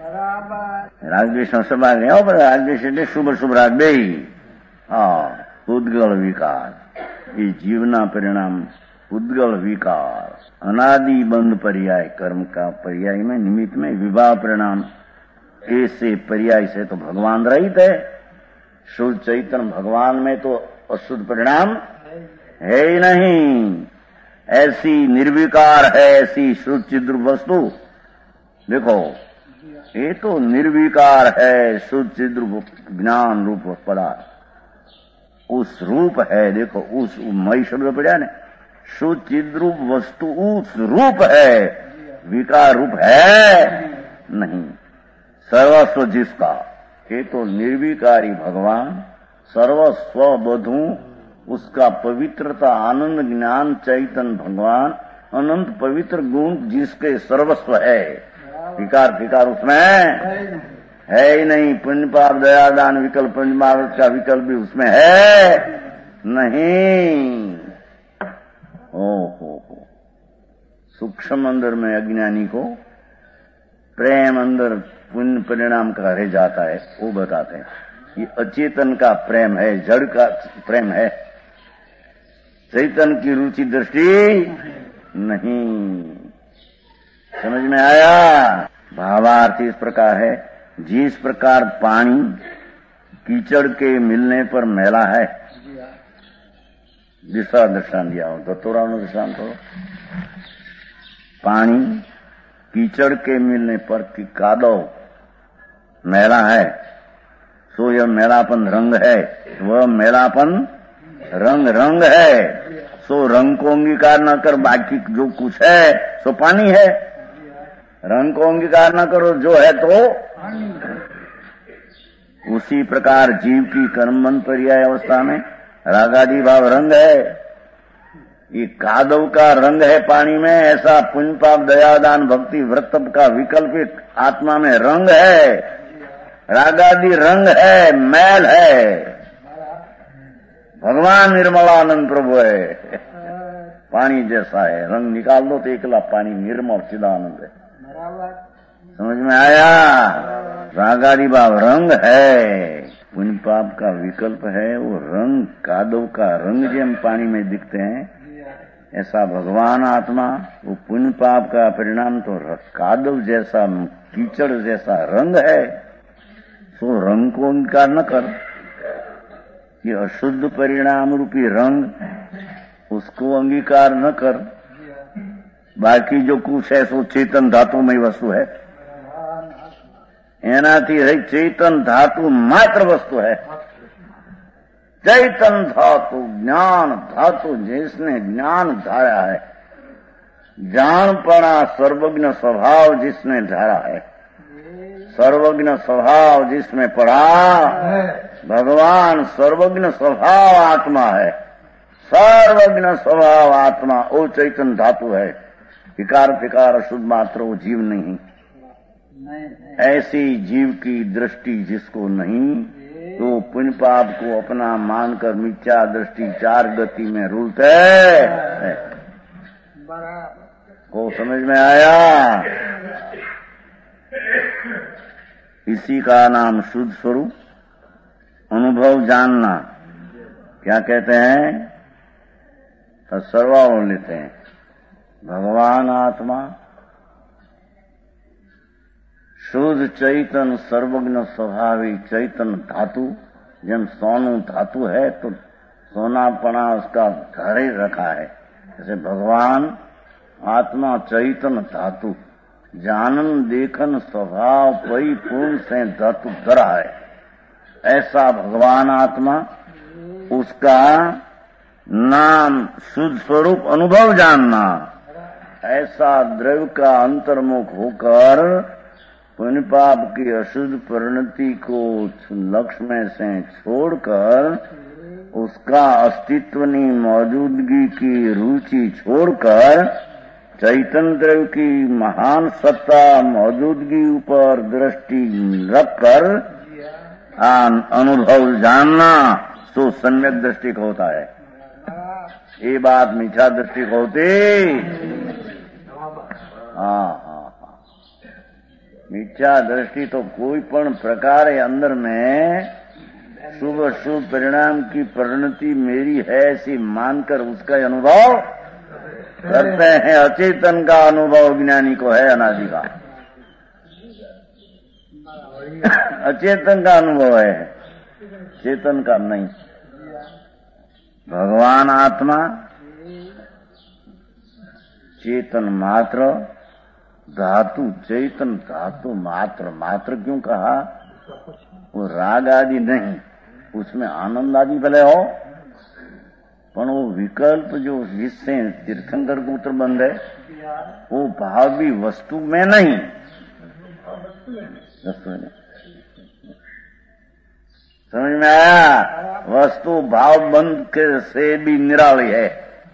Speaker 2: राग द्वेष सब आ गए, और राग द्वेष शुभ शुभ राग दे, हाँ पुद्गल विकार, ये जीवना परिणाम पुद्गल विकार अनादि बंध पर्याय कर्म का पर्याय में निमित्त में विवाह परिणाम, ऐसे पर्याय से तो भगवान रहित है। शुद्ध चैतन्य भगवान में तो अशुद्ध परिणाम है ही नहीं। ऐसी निर्विकार है, ऐसी शुद्ध चिद्रूप वस्तु। देखो ये तो निर्विकार है, शुद्ध चिद्रूप ज्ञान रूप पदार्थ, उस रूप है। देखो उस मई शब्द पड़ा ने, शुद्ध चिद्रूप वस्तु उस रूप है, विकार रूप है नहीं। सर्वस्व जिसका, ये तो निर्विकारी भगवान, सर्वस्व बधू उसका पवित्रता आनंद ज्ञान चैतन्य भगवान अनंत पवित्र गुण जिसके सर्वस्व है। विकार विकार उसमें है ही नहीं। पुण्य पाप दया दान विकल्प पंचमावृत का विकल्प भी उसमें है नहीं। ओ हो हो सूक्ष्म अंदर में अज्ञानी को प्रेम अंदर पुण्य परिणाम का रह जाता है, वो बताते हैं। ये अचेतन का प्रेम है, जड़ का प्रेम है। चैतन की रुचि दृष्टि नहीं। समझ में आया? भावार्थ इस प्रकार है, जिस प्रकार पानी कीचड़ के मिलने पर मैला है, दूसरा दृष्टांत दिया हो, दत्तोरा दृष्टांत हो। पानी कीचड़ के मिलने पर की कादव मैला है, सो यह मैलापन रंग है, वह मैलापन रंग रंग है, सो रंग को अंगीकार न कर, बाकी जो कुछ है सो पानी है। रंग को अंगीकार न करो, जो है तो उसी प्रकार जीव की कर्मबंध पर्याय अवस्था में रागादि भाव रंग है। ये कादव का रंग है पानी में, ऐसा पुण्य पाप दयादान भक्ति व्रत का विकल्पित आत्मा में रंग है, रागादि रंग है, मैल है। भगवान निर्मलानंद प्रभु है, पानी जैसा है, रंग निकाल दो तो एकला पानी निर्मल चिदानंद है। समझ में आया? रागादि भाव रंग है, पुण्य पाप का विकल्प है। वो रंग कादव का रंग जो हम पानी में दिखते हैं, ऐसा भगवान आत्मा वो पुण्य पाप का परिणाम तो कादव जैसा कीचड़ जैसा रंग है, सो रंग को अंगीकार न कर। ये अशुद्ध परिणाम रूपी रंग उसको अंगीकार न कर, बाकी जो कुछ है सो चेतन धातुमय वस्तु है। एनाथी रही चेतन धातु मात्र वस्तु है। चैतन धातु ज्ञान धातु जिसने ज्ञान धारा है, जानपणा सर्वज्ञ स्वभाव जिसने धारा है, सर्वज्ञ स्वभाव जिसमें पढ़ा, भगवान सर्वज्ञ स्वभाव आत्मा है। सर्वज्ञ स्वभाव आत्मा वो चैतन धातु है। विकार विकार अशुद्ध मात्र वो जीव नहीं। ऐसी जीव की दृष्टि जिसको नहीं, तो पुण्य पाप को अपना मानकर मिथ्या दृष्टि चार गति में रूलते है। को समझ में आया? इसी का नाम शुद्ध स्वरूप अनुभव जानना। क्या कहते हैं? तो सर्वावरण लेते हैं। भगवान आत्मा शुद्ध चैतन सर्वज्ञ स्वभावी चैतन धातु, जब सोनू धातु है तो सोनापना उसका धरे रखा है। जैसे भगवान आत्मा चैतन धातु, जानन देखन स्वभाव परिपूर्ण से धातु धरा है। ऐसा भगवान आत्मा, उसका नाम शुद्ध स्वरूप अनुभव जानना। ऐसा द्रव्य का अंतर्मुख होकर पुण्य पाप की अशुद्ध परिणति को लक्ष्य में से छोड़कर, उसका अस्तित्वनी मौजूदगी की रुचि छोड़कर, चैतन्य द्रव्य की महान सत्ता मौजूदगी ऊपर दृष्टि रखकर अनुभव जानना, तो सम्यक दृष्टि होता है। ये बात मिथ्या दृष्टि होती। हाँ हाँ हाँ, मिथ्या दृष्टि तो कोई पण प्रकार अंदर में शुभ शुभ परिणाम की परिणति मेरी है ऐसी मानकर उसका अनुभव करते हैं। अचेतन का अनुभव ज्ञानी को है, अनादि का। अचेतन का अनुभव है, चेतन का नहीं। भगवान आत्मा चेतन मात्र, धातु चैतन धातु मात्र। मात्र क्यों कहा? वो राग आदि नहीं, उसमें आनंद आदि भले हो, पर वो विकल्प जो जिससे तीर्थंकर पुत्र बंध है, वो भाव भी वस्तु में नहीं। समझ में आया? वस्तु भाव बंध के से भी निराली है।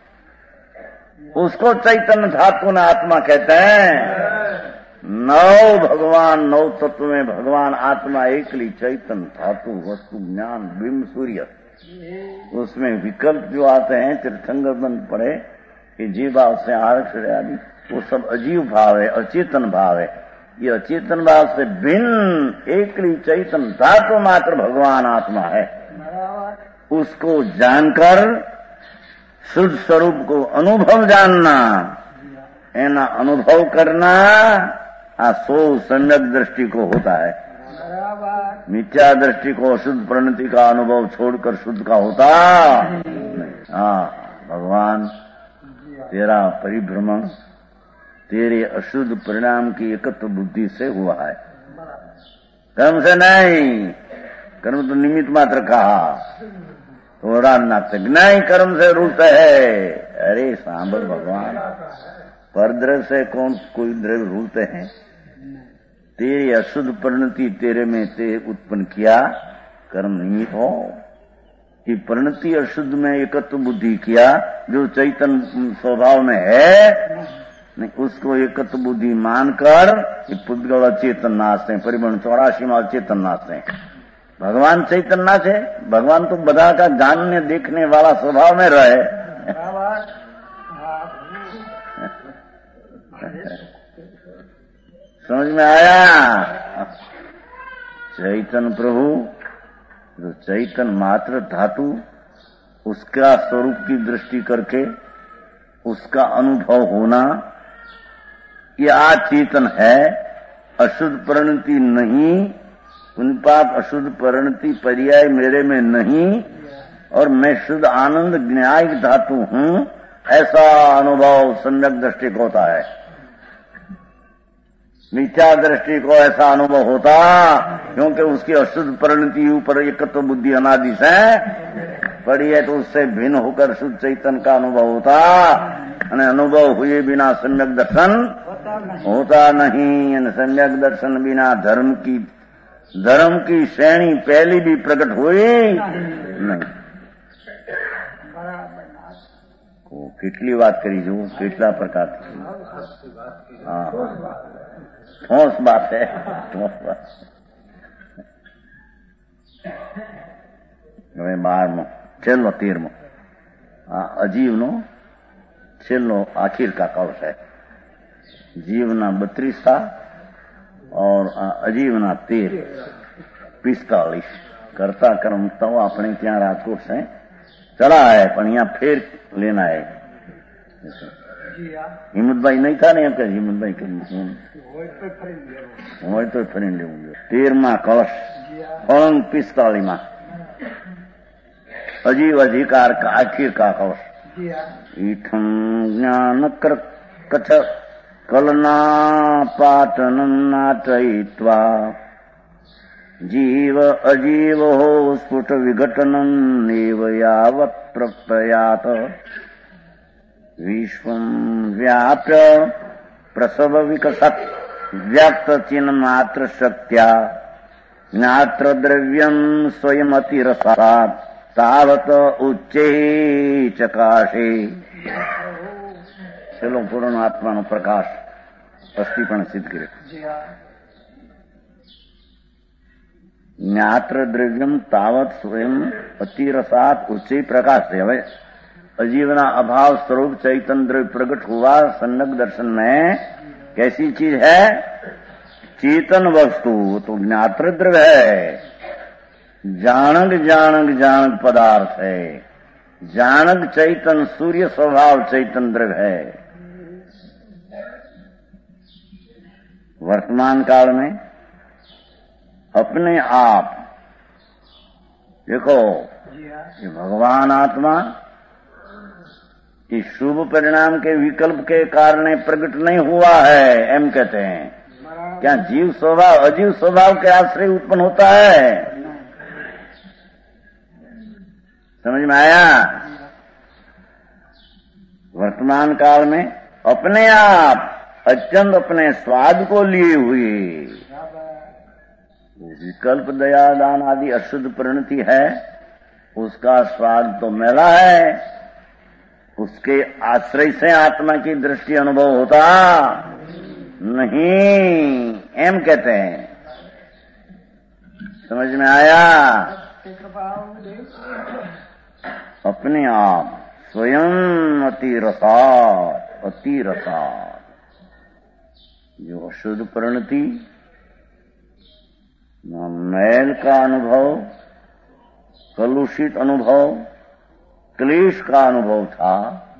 Speaker 2: उसको चैतन्य धातु न आत्मा कहते हैं। नौ भगवान, नौ तत्व में भगवान आत्मा एकली चैतन्य धातु वस्तु ज्ञान बिंब सूर्य। उसमें विकल्प जो आते हैं तीर्थंकर बंध पड़े कि जीव भाव से आरक्षण आदि, वो सब अजीव भाव है, अचेतन भाव है। ये अचेतन भाव से भिन्न एकली चैतन धातु मात्र भगवान आत्मा है। उसको जानकर शुद्ध स्वरूप को अनुभव जानना, एना अनुभव करना आ सो सम्यक दृष्टि को होता है। मिथ्या दृष्टि को अशुद्ध परिणति का अनुभव छोड़कर शुद्ध का होता नहीं। हाँ, भगवान तेरा परिभ्रमण तेरे अशुद्ध परिणाम की एकत्व बुद्धि से हुआ है, कर्म से नहीं। कर्म तो निमित्त मात्र कहा, थोड़ा नाटक नहीं, कर्म से रूप है। अरे सांबर भगवान, पर द्रव्य से कौन कोई द्रव्य रूलते हैं? तेरी अशुद्ध परिणति तेरे में ते उत्पन्न किया, कर्म निमित्त हो। कि परिणति अशुद्ध में एकत्व बुद्धि किया, जो चैतन स्वभाव में है नहीं, उसको एकत्व बुद्धि मानकर ये पुद्गल चेतन नाश है, परिवर्ण चौरासी में चेतन नाश है। भगवान चैतन नाश है। भगवान तो बधा का जानने देखने वाला स्वभाव में रहे। समझ में आया? चैतन प्रभु जो चैतन मात्र धातु, उसका स्वरूप की दृष्टि करके उसका अनुभव होना, ये आचेतन है, अशुद्ध परिणति नहीं, पुण्य पाप अशुद्ध परिणति पर्याय मेरे में नहीं, और मैं शुद्ध आनंद ज्ञायक धातु हूं, ऐसा अनुभव सम्यक दृष्टि को होता है। मिथ्या दृष्टि को ऐसा अनुभव होता, क्योंकि उसकी अशुद्ध परिणति ऊपर एकत्व बुद्धि अनादि से पड़ी है, तो उससे भिन्न होकर शुद्ध चैतन का अनुभव होता। अनुभव हुए बिना सम्यक दर्शन होता नहीं। सम्यक दर्शन बिना धर्म की धर्म की श्रेणी पहली भी प्रकट हुई नहीं। કેટલી વાત કરી જો, કેટલા પ્રકાર હા ठोस बात है, ठोस बात। હવે બારમો છેલ્લો તેરમો આ અજીવનો છેલ્લો આખીર का कवच है। जीवना बत्रीस था और अजीवना तेर पिस्तालीस करता कर्म तो अपने ત્યાં રાજકોટ से चला है, पर यहाँ फिर लेना है। हिम्मत भाई नहीं था नहीं आपका? हिम्मत भाई के હોય તો ફરીને લેવું જોઈએ। તેરમાં કળશ ફળંગ પિસ્તાળીમાં અજીવ અધિકાર का आखिर का कवच। ईठं ज्ञान कछ कलना पाटनं नाटयित्वा जीव अजीव हो स्फुट विघटनम् एव यावत् प्रप्रयात विश्वं व्याप्य प्रसव विकसत् व्यक्त चिन्ह मात्र शक्त्या ज्ञात्र द्रव्यं स्वयमतिरसात् तावत उच्चे चकाशे। चलो पूर्ण आत्मा नो प्रकाश अस्थीपण सिद्ध करे। ज्ञात्र द्रव्यम तावत स्वयं अतिरसात उच्च प्रकाश से। હવે अजीवना अभाव स्वरूप चैतन द्रव्य प्रकट हुआ सम्यक दर्शन में। कैसी चीज है? चेतन वस्तु तो ज्ञात्र द्रव्य है, जानक जानक जानक पदार्थ है, जानक चैतन सूर्य स्वभाव चैतन द्रव्य है। वर्तमान काल में अपने आप देखो, ये भगवान आत्मा इस शुभ परिणाम के विकल्प के कारण प्रकट नहीं हुआ है, एम कहते हैं। क्या जीव स्वभाव अजीव स्वभाव के आश्रय उत्पन्न होता है? समझ में आया? वर्तमान काल में अपने आप अत्यंत अपने स्वाद को लिए हुए विकल्प दया दान आदि अशुद्ध परिणति है, उसका स्वाद तो मिला है, उसके आश्रय से आत्मा की दृष्टि अनुभव होता नहीं, एम कहते हैं। समझ में आया? अपने आप स्वयं अति रसात अति रसात जो अशुद्ध परिणति, न मैल का अनुभव, कलुषित अनुभव, क्लेश का अनुभव था।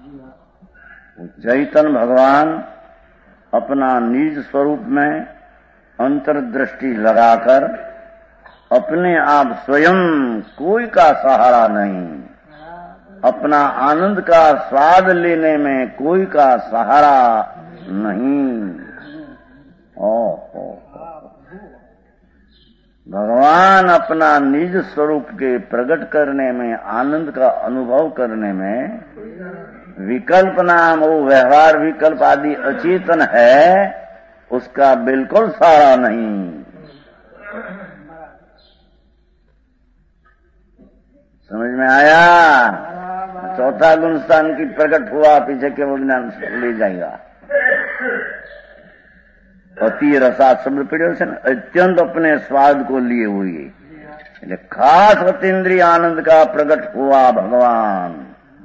Speaker 2: चैतन्य भगवान अपना निज स्वरूप में अंतर्दृष्टि लगाकर अपने आप स्वयं कोई का सहारा नहीं, अपना आनंद का स्वाद लेने में कोई का सहारा नहीं। ओ, ओ, भगवान अपना निज स्वरूप के प्रकट करने में, आनंद का अनुभव करने में विकल्प नाम वो व्यवहार विकल्प आदि अचेतन है, उसका बिल्कुल सहारा नहीं। समझ में आया? चौथा गुण स्थान की प्रकट हुआ, पीछे के वो ज्ञान ले जाएगा। अति रसा शब्द पीढ़ से अत्यंत अपने स्वाद को लिए हुए खास अतीन्द्रिय आनंद का प्रकट हुआ भगवान।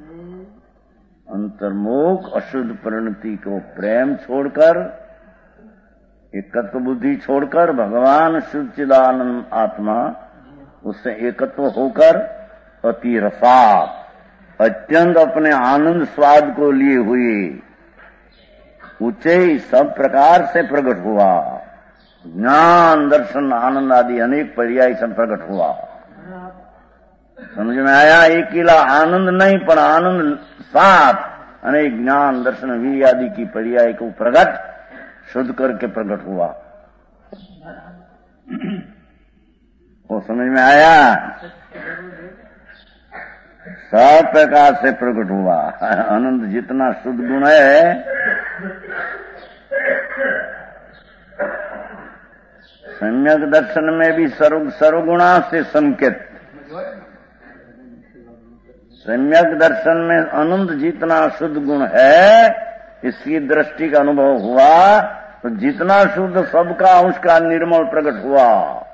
Speaker 2: अंतर्मुख अशुद्ध परिणति को प्रेम छोड़कर, एकत्व बुद्धि छोड़कर भगवान शुद्ध चिदानंद आत्मा उससे एकत्व होकर अति रसात अत्यंत अपने आनंद स्वाद को लिए हुए ऊंचे सब प्रकार से प्रकट हुआ। ज्ञान दर्शन आनंद आदि अनेक पर्याय से प्रकट हुआ। समझ में आया? एक किला आनंद नहीं पर आनंद साथ अनेक ज्ञान दर्शन वीर आदि की पर्याय को प्रकट शुद्ध करके प्रकट हुआ। वो समझ में आया? सब प्रकार से प्रकट हुआ। आनंद जितना शुद्ध गुण है, सम्यक दर्शन में भी सर्व सर्वगुणा से संकेत। सम्यक दर्शन में आनंद जितना शुद्ध गुण है, इसकी दृष्टि का अनुभव हुआ तो जितना शुद्ध सबका उसका निर्मल प्रकट हुआ।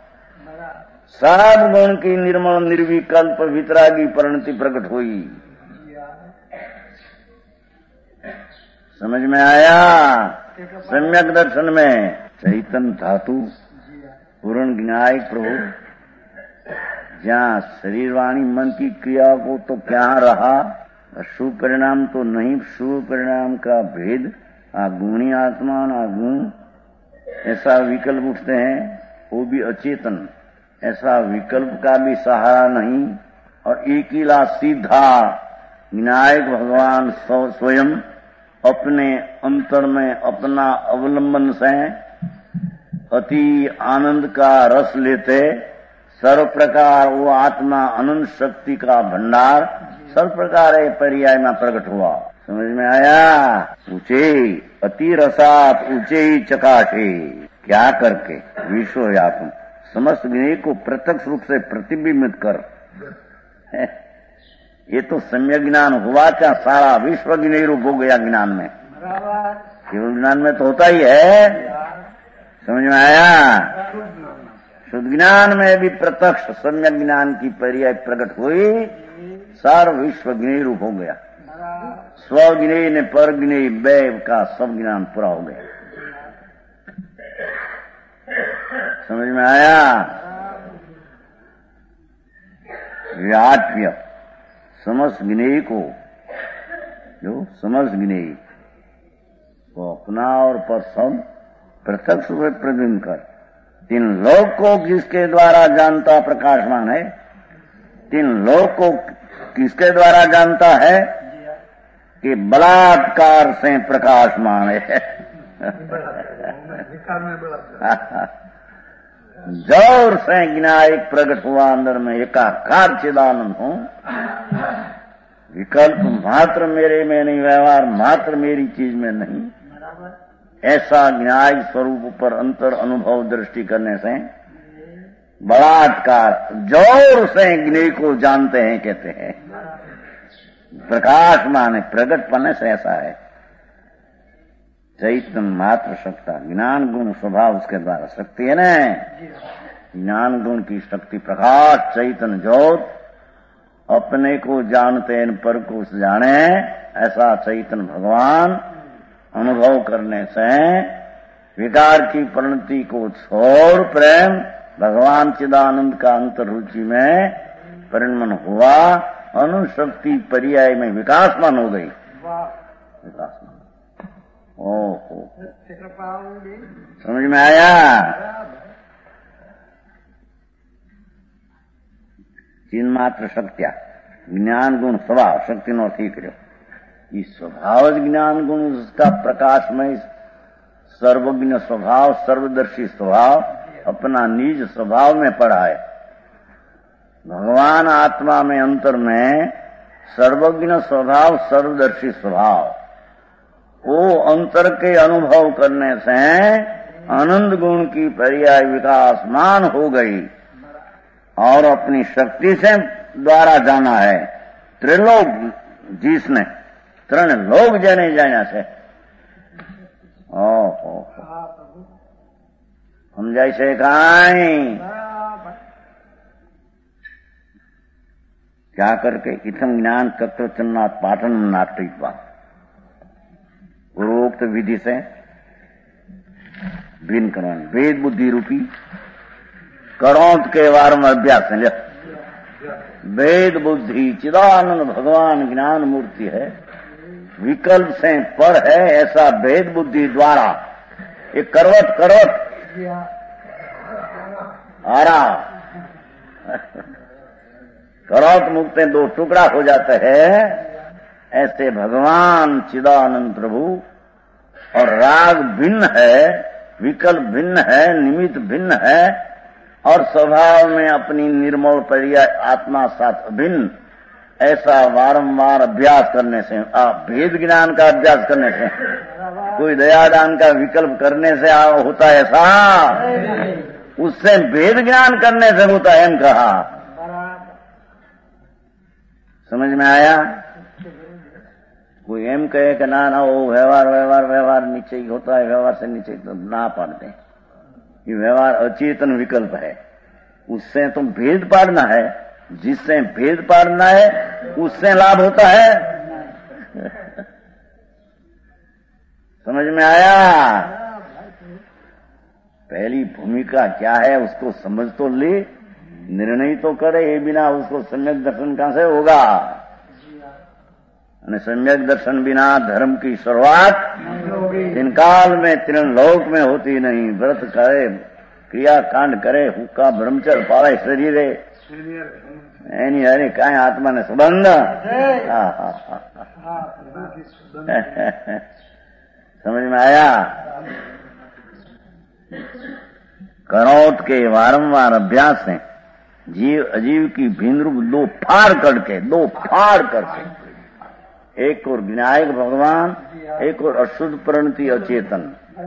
Speaker 2: सब गुण की निर्मल निर्विकल्प वितरागी परिणति प्रकट हुई। समझ में आया? सम्यक दर्शन में चैतन्य धातु पूर्ण ज्ञायक प्रभु, जहाँ शरीर वाणी मन की क्रिया को तो क्या रहा, शुभ परिणाम तो नहीं, शुभ परिणाम का भेद गुणी आत्मा ना गुण, ऐसा विकल्प उठते हैं, वो भी अचेतन, ऐसा विकल्प का भी सहारा नहीं। और एक ही ला सीधा विनायक भगवान स्वयं अपने अंतर में अपना अवलंबन से अति आनंद का रस लेते, सर्व प्रकार वो आत्मा अनंत शक्ति का भंडार सर्व प्रकार पर्याय में प्रकट हुआ। समझ में आया? ऊंचे अति रसात ऊंचे ही चकाशे, क्या करके विश्व व्यापन समस्त विनय को प्रत्यक्ष रूप से प्रतिबिंबित कर। ये तो सम्यक ज्ञान हुआ, क्या सारा विश्व विनय रूप हो गया ज्ञान में। केवल ज्ञान में तो होता ही है। समझ में आया? शुद्ध ज्ञान में भी प्रत्यक्ष सम्यक ज्ञान की पर्याय प्रकट हुई, सारा विश्व विनय रूप हो गया। स्व विनय ने पर विनय वैव का सब ज्ञान पूरा हो गया। समझ में आया? व्याप्य समस्त विनय को, जो समस्त विनय को अपना और पर सब प्रत्यक्ष रूप में प्रतिबिंब कर, तीन लोक को किसके द्वारा जानता प्रकाशमान है, तीन लोक को किसके द्वारा जानता है कि बलात्कार से प्रकाशमान है। जोर से ज्ञायक प्रकट हुआ अंदर में, एकाकार चिदानंद हूं, विकल्प मात्र मेरे में नहीं, व्यवहार मात्र मेरी चीज में नहीं, ऐसा न्याय स्वरूप पर अंतर अनुभव दृष्टि करने से बलात्कार जोर से ज्ञेय को जानते हैं, कहते हैं। प्रकाश माने प्रकट पने से ऐसा है। चैतन्य मात्र शक्ता, ज्ञान गुण स्वभाव उसके द्वारा शक्ति है ना, ज्ञान गुण की शक्ति प्रकाश चैतन्य ज्योत, अपने को जानते हैं पर को जाने, ऐसा चैतन्य भगवान अनुभव करने से विकार की परिणति को छोड़ प्रेम भगवान चिदानंद का अंतर रुचि में परिणमन हुआ, अनुशक्ति पर्याय में विकासमान हो गई। विकासमान ओहो, समझ में आया? तीन मात्र शक्तिया ज्ञान गुण स्वभाव शक्ति नो ठीक रहो। इस स्वभाव ज्ञान गुण उसका प्रकाशमय सर्वज्ञ स्वभाव, सर्वदर्शी स्वभाव अपना निज स्वभाव में पड़ा है। भगवान आत्मा में अंतर में सर्वज्ञ स्वभाव, सर्वदर्शी स्वभाव, वो अंतर के अनुभव करने से आनंद गुण की पर्याय विकासमान हो गई और अपनी शक्ति से द्वारा जाना है। त्रिलोक जिसने त्रण लोक जाने जाना से ओहो हम जैसे काई क्या करके इथम ज्ञान तत्व चन्नाथ पाठन नाटयित्वा पूर्वोक्त विधि से भिन्न करवाना वेद बुद्धि रूपी करोत के वारम अभ्यास है। वेद बुद्धि चिदानंद भगवान ज्ञान मूर्ति है, विकल्प से पर है, ऐसा वेद बुद्धि द्वारा ये करवट करवट आरा करवट मुक्ते दो टुकड़ा हो जाता है। ऐसे भगवान चिदानंद प्रभु और राग भिन्न है, विकल्प भिन्न है, निमित्त भिन्न है और स्वभाव में अपनी निर्मल पर्याय आत्मा साथ अभिन्न। ऐसा वारंवार अभ्यास करने से, भेद ज्ञान का अभ्यास करने से, कोई दयादान का विकल्प करने से होता है ऐसा, उससे भेद ज्ञान करने से होता है एम कहा। समझ में आया? कोई एम कहे कि ना ना वो व्यवहार व्यवहार व्यवहार नीचे ही होता है, व्यवहार से नीचे तो ना पढ़ते। ये व्यवहार अचेतन विकल्प है, उससे तुम भेद पाड़ना है, जिससे भेद पाड़ना है उससे लाभ होता है। समझ में आया? पहली भूमिका क्या है उसको समझ तो ले, निर्णय तो करे, ये बिना उसको सम्यक दर्शन कहां से होगा? सम्यक दर्शन बिना धर्म की शुरुआत तीन काल में तीन लोक में होती नहीं। व्रत करे, क्रिया कांड करे, हुक्का ब्रह्मचर्य पावे शरीर एनी हरे काय आत्मा ने संबंध। समझ में आया? करोत के वारंवार अभ्यास से जीव अजीव की भिन्न रूप दो फाड़ करके दो फाड़ करके एक और विनायक भगवान, एक और अशुद्ध प्रणति अचेतन,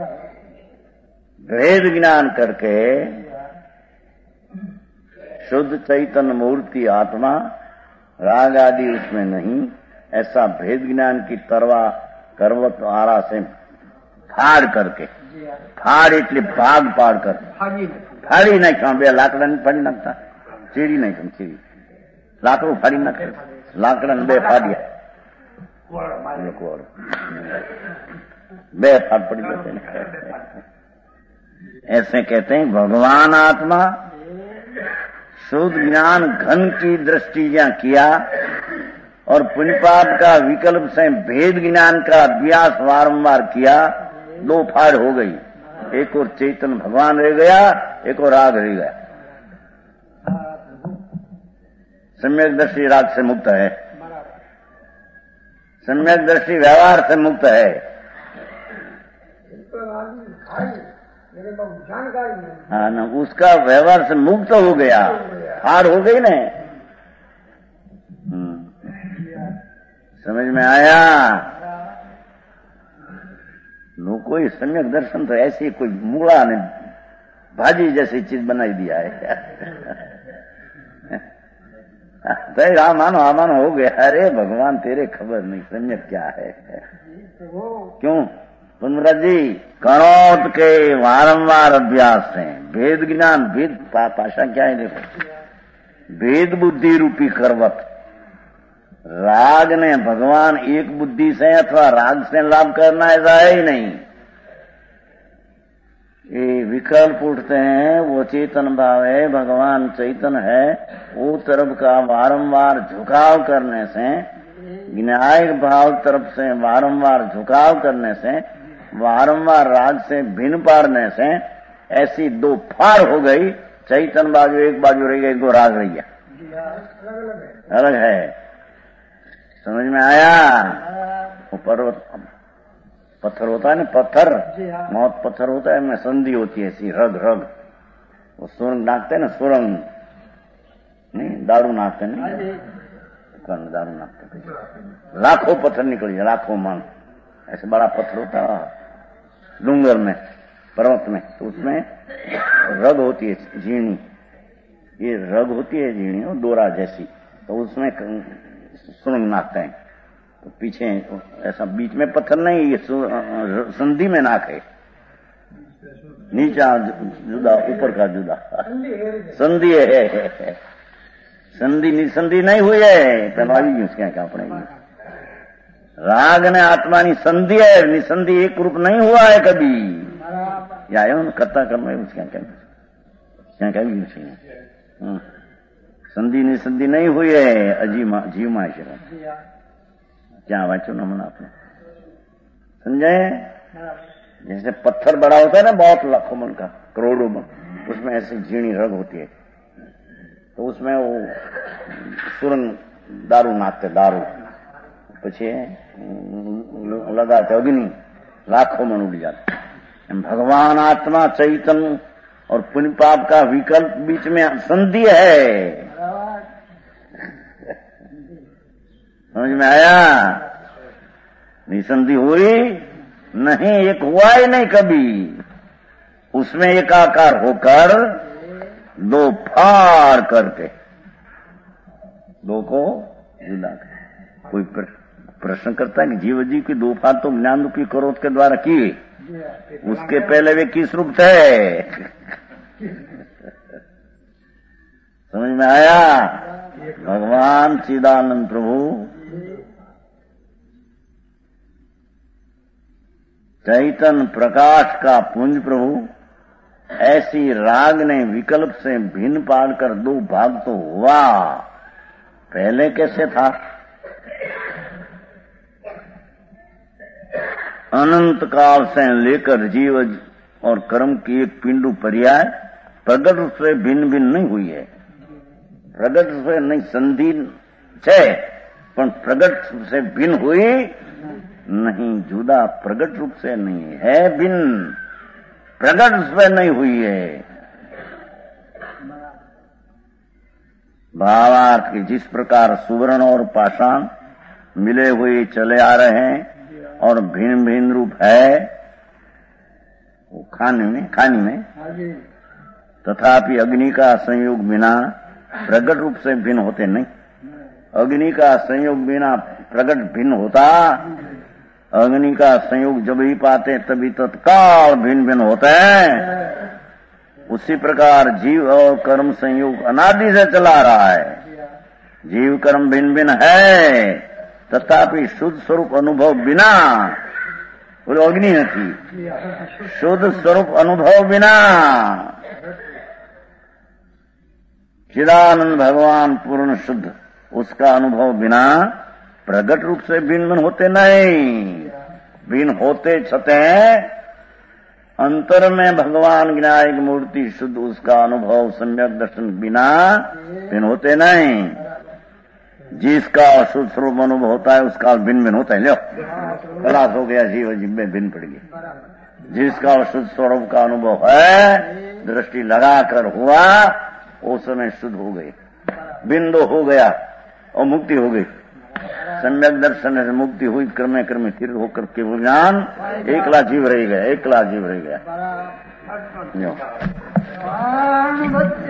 Speaker 2: भेद ज्ञान करके शुद्ध चैतन्य मूर्ति आत्मा, राग आदि उसमें नहीं, ऐसा भेद ज्ञान की तरवा करवत आरा से फाड़ करके, फाड़ એટલે भाग पाड़ कर फाड़ी नहीं खा बे लाकड़ा नहीं फाड़ी नाखता, चीड़ी नहीं खम चीड़ी लाकड़ू फाड़ी नाखे, लाकड़ा ने बे फाड़िया बे फाड़ पड़ी जाते हैं। ऐसे कहते हैं भगवान आत्मा शुद्ध ज्ञान घन की दृष्टि जहां किया और पुण्य पाप का विकल्प से भेद ज्ञान का अभ्यास वारंवार किया, दो फाड़ हो गई। एक और चैतन्य भगवान रह गया, एक और राग रह गया। सम्यक दृष्टि राग से मुक्त है, सम्यक दृष्टि व्यवहार से मुक्त है। हाँ ना, उसका व्यवहार से मुक्त हो गया, फाड़ हो गई ना। समझ में आया? नो कोई सम्यक दर्शन तो ऐसी कोई मूला ने भाजी जैसी चीज बनाई दिया है। तो हाँ मानो हाँ मानो हो गया। अरे भगवान तेरे खबर नहीं सम्यक क्या है। क्यों सुंदरा जी? कणोत के वारंवार अभ्यास से भेद ज्ञान, भेद पाशा क्या है देखो, भेद बुद्धि रूपी करवत। राग ने भगवान एक बुद्धि से अथवा राग से लाभ करना ऐसा है ही नहीं। ये विकल्प उठते हैं, वो चेतन भाव है, भगवान चैतन है, वो तरफ का वारंवार झुकाव करने से, न्यायिक भाव तरफ से वारंवार झुकाव करने से, वारंवार राग से भिन्न पाड़ने से ऐसी दो फाड़ हो गई। चैतन बाजू एक बाजू रह गई, दो राग रह गया, अलग है। समझ में आया? वो पर्वत पत्थर होता है ना, पत्थर मौत पत्थर होता है, में संधि होती है ऐसी रग रग, वो सुरंग नाकते है ना, सुरंग नहीं, दारू नाकते नहीं, दारू नाकते, लाखों पत्थर निकल, लाखों मन, ऐसे बड़ा पत्थर होता है डूंगर में, पर्वत में, तो उसमें रग होती है झीणी, ये रग होती है झीणी और डोरा जैसी, तो उसमें सुरंग नाकते हैं। तो पीछे ऐसा बीच में पत्थर नहीं, ये संधि में नाक है, नीचा जुदा ऊपर का जुदा, संधि है, संधि निसंधि नहीं हुई है, पहलवाई उसके क्या पड़ेगी। राग ने आत्मा नी संधि है, निसंधि एक रूप नहीं हुआ है कभी, या करता कर्म है उसके क्या क्या भी संधि निसंधि नहीं हुई है। अजीमा जीवमा क्या वाचो न मन आपने समझे? जैसे पत्थर बड़ा होता है ना, बहुत लाखों मन का, करोड़ों मन, उसमें ऐसी झीणी रग होती है, तो उसमें वो सुरंग दारू नाकते, दारू पीछे लगाते अग्नि, लाखों मन उड़ जाते। भगवान आत्मा चैतन्य और पुण्य पाप का विकल्प बीच में संधि है। समझ में आया? निसंधि हुई नहीं, एक हुआ ही नहीं कभी। उसमें एकाकार होकर दो फाड़ करके दो को जुदा कर। कोई प्रश्न करता है कि जीव जी की दो फाड़ तो ज्ञान रूपी क्रोध के द्वारा की, उसके पहले वे किस रूप थे? समझ में आया? भगवान चिदानंद प्रभु चैतन्य प्रकाश का पुंज प्रभु, ऐसी राग ने विकल्प से भिन्न पाड़कर दो भाग तो हुआ, पहले कैसे था? अनंत काल से लेकर जीव और कर्म की एक पिंडु पर्याय प्रगट रूप से भिन्न भिन्न नहीं हुई है। प्रगट रूप से नहीं, संधि है, पर प्रगट रूप से भिन्न हुई नहीं, जुदा प्रगट रूप से नहीं है, भिन्न प्रगट रूप से नहीं हुई है। भावार्थ की जिस प्रकार सुवर्ण और पाषाण मिले हुए चले आ रहे हैं और भिन्न भिन्न रूप है वो खाने में खाने में, तथापि अग्नि का संयोग बिना प्रगट रूप से भिन्न होते नहीं। अग्नि का संयोग बिना प्रगट भिन्न होता, अग्नि का संयोग जब ही पाते तभी तत्काल भिन्न भिन्न होते हैं। उसी प्रकार जीव और कर्म संयोग अनादि से चला रहा है। जीव कर्म भिन्न भिन्न है, तथापि शुद्ध स्वरूप अनुभव बिना, बोलो अग्नि नहीं, शुद्ध स्वरूप अनुभव बिना चिदानंद भगवान पूर्ण शुद्ध, उसका अनुभव बिना प्रगट रूप से भिन्न भिन्न होते नहीं। भिन्न होते छते अंतर में भगवान ज्ञायक मूर्ति शुद्ध, उसका अनुभव सम्यक दर्शन बिना भिन्न होते नहीं। जिसका शुद्ध स्वरूप अनुभव होता है उसका भिन्न भिन्न होता है। लो खलास हो गया, जीव जीव में भिन्न पड़ गया। जिसका शुद्ध स्वरूप का अनुभव है, दृष्टि लगाकर हुआ, उस समय शुद्ध हो गए, बिंदु हो गया और मुक्ति हो गई। सम्यक दर्शन से मुक्ति हुई, क्रमे क्रमे स्थिर होकर के वो ज्ञान एकला जीव रह गया, एकला जीव रह गया।